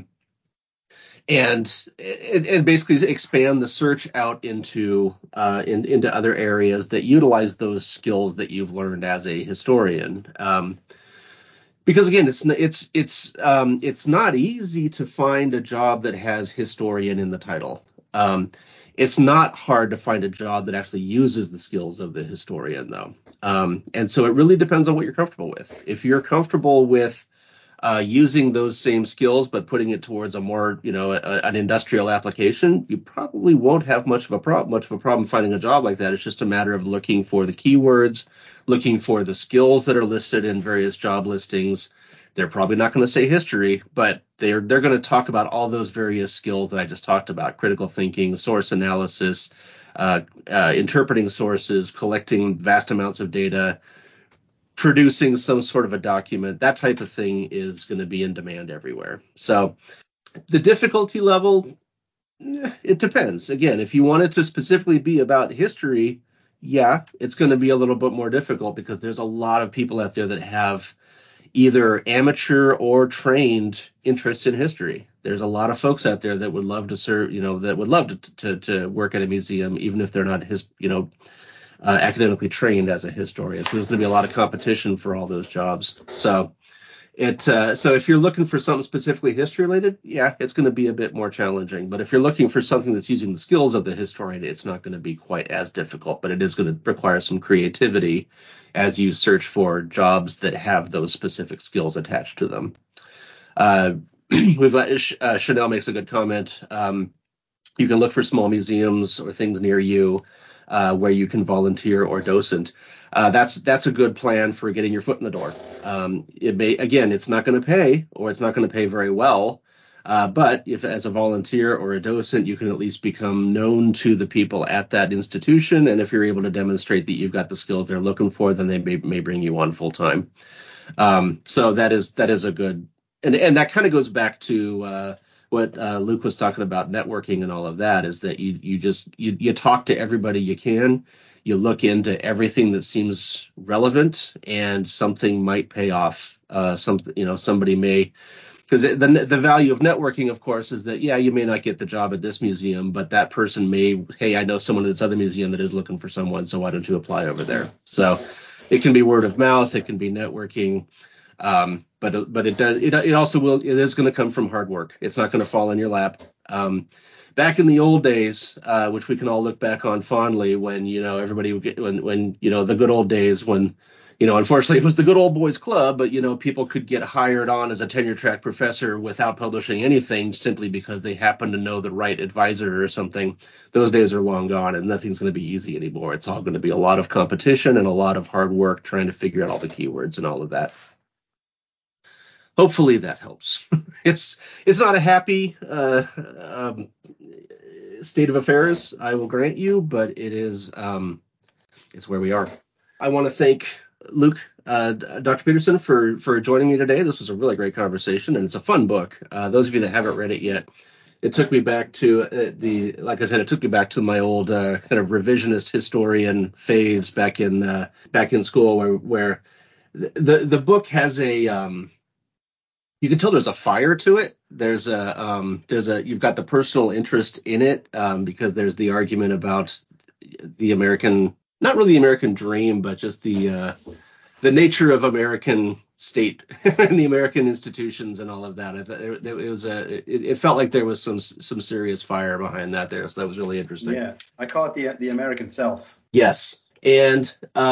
and basically expand the search out into other areas that utilize those skills that you've learned as a historian. Because again, it's not easy to find a job that has historian in the title. It's not hard to find a job that actually uses the skills of the historian, though. And so it really depends on what you're comfortable with. If you're comfortable with using those same skills, but putting it towards a more, an industrial application, you probably won't have much of a problem finding a job like that. It's just a matter of looking for the keywords, looking for the skills that are listed in various job listings. They're probably not going to say history, but they're going to talk about all those various skills that I just talked about: critical thinking, source analysis, interpreting sources, collecting vast amounts of data, producing some sort of a document. That type of thing is going to be in demand everywhere. So the difficulty level, It depends. Again, if you want it to specifically be about history, yeah, it's going to be a little bit more difficult because there's a lot of people out there that have either amateur or trained interest in history. There's a lot of folks out there that would love to serve, that would love to work at a museum, even if they're not academically trained as a historian. So there's going to be a lot of competition for all those jobs. So if you're looking for something specifically history related, yeah, it's going to be a bit more challenging. But if you're looking for something that's using the skills of the historian, it's not going to be quite as difficult. But it is going to require some creativity as you search for jobs that have those specific skills attached to them. We've got Chanel makes a good comment. You can look for small museums or things near you where you can volunteer or docent. That's a good plan for getting your foot in the door. It's not going to pay, or it's not going to pay very well. But if as a volunteer or a docent, you can at least become known to the people at that institution. And if you're able to demonstrate that you've got the skills they're looking for, then they may bring you on full time. So that is a good, and that kind of goes back to what Luke was talking about, networking and all of that, is that you talk to everybody you can. You look into everything that seems relevant, and something might pay off. Somebody may, because the value of networking, of course, is that, yeah, you may not get the job at this museum, but that person may, hey, I know someone at this other museum that is looking for someone, so why don't you apply over there? So it can be word of mouth, it can be networking, but it also will, it is going to come from hard work. It's not going to fall in your lap. Back in the old days, which we can all look back on fondly, when everybody would get, when the good old days, when unfortunately it was the good old boys club, but people could get hired on as a tenure track professor without publishing anything, simply because they happened to know the right advisor or something. Those days are long gone, and nothing's going to be easy anymore. It's all going to be a lot of competition and a lot of hard work trying to figure out all the keywords and all of that. Hopefully that helps. It's not a happy state of affairs, I will grant you, but it is it's where we are. I want to thank Luke, Dr. Peterson, for joining me today. This was a really great conversation, and it's a fun book. Those of you that haven't read it yet, it took me back to like I said, it took me back to my old kind of revisionist historian phase back in school, where the book has a you can tell there's a fire to it. There's you've got the personal interest in it, because there's the argument about the American, not really the American dream, but just the nature of American state and the American institutions and all of that. It felt like there was some serious fire behind that there. So that was really interesting. Yeah, I call it the American self. Yes. And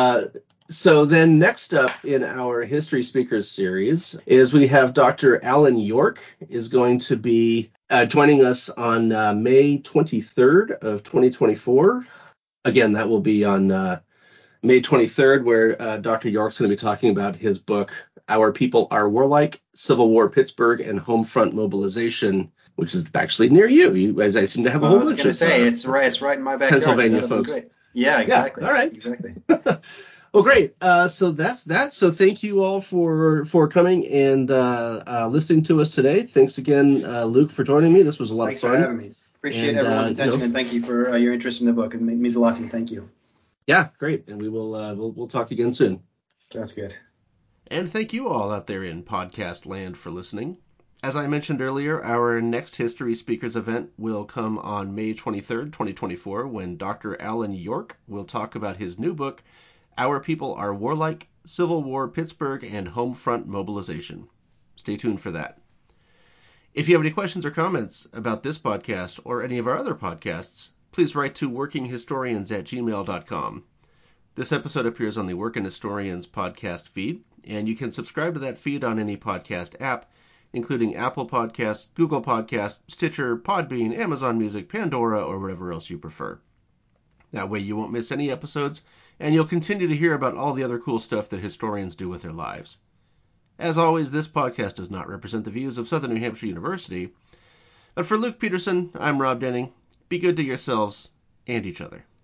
so then next up in our History Speakers series is we have Dr. Alan York is going to be joining us on May 23rd of 2024. Again, that will be on May 23rd, where Dr. York's going to be talking about his book, Our People Are Warlike, Civil War Pittsburgh and Homefront Mobilization, which is actually near you. I seem to have a whole bunch of... I was going to say, it's right in my backyard. Pennsylvania folks. Yeah, exactly. Yeah, all right. Exactly. Well, great. So that's that. So thank you all for coming and listening to us today. Thanks again, Luke, for joining me. This was a lot of fun. Thanks for having me. Appreciate everyone's attention, and thank you for your interest in the book. It means a lot to me. Thank you. Yeah, great. And we will we'll talk again soon. Sounds good. And thank you all out there in podcast land for listening. As I mentioned earlier, our next History Speakers event will come on May 23rd, 2024, when Dr. Alan York will talk about his new book, Our People Are Warlike, Civil War Pittsburgh and Homefront Mobilization. Stay tuned for that. If you have any questions or comments about this podcast or any of our other podcasts, please write to workinghistorians@gmail.com. This episode appears on the Working Historians podcast feed, and you can subscribe to that feed on any podcast app, including Apple Podcasts, Google Podcasts, Stitcher, Podbean, Amazon Music, Pandora, or whatever else you prefer. That way you won't miss any episodes, and you'll continue to hear about all the other cool stuff that historians do with their lives. As always, this podcast does not represent the views of Southern New Hampshire University. But for Luke Peterson, I'm Rob Denning. Be good to yourselves and each other.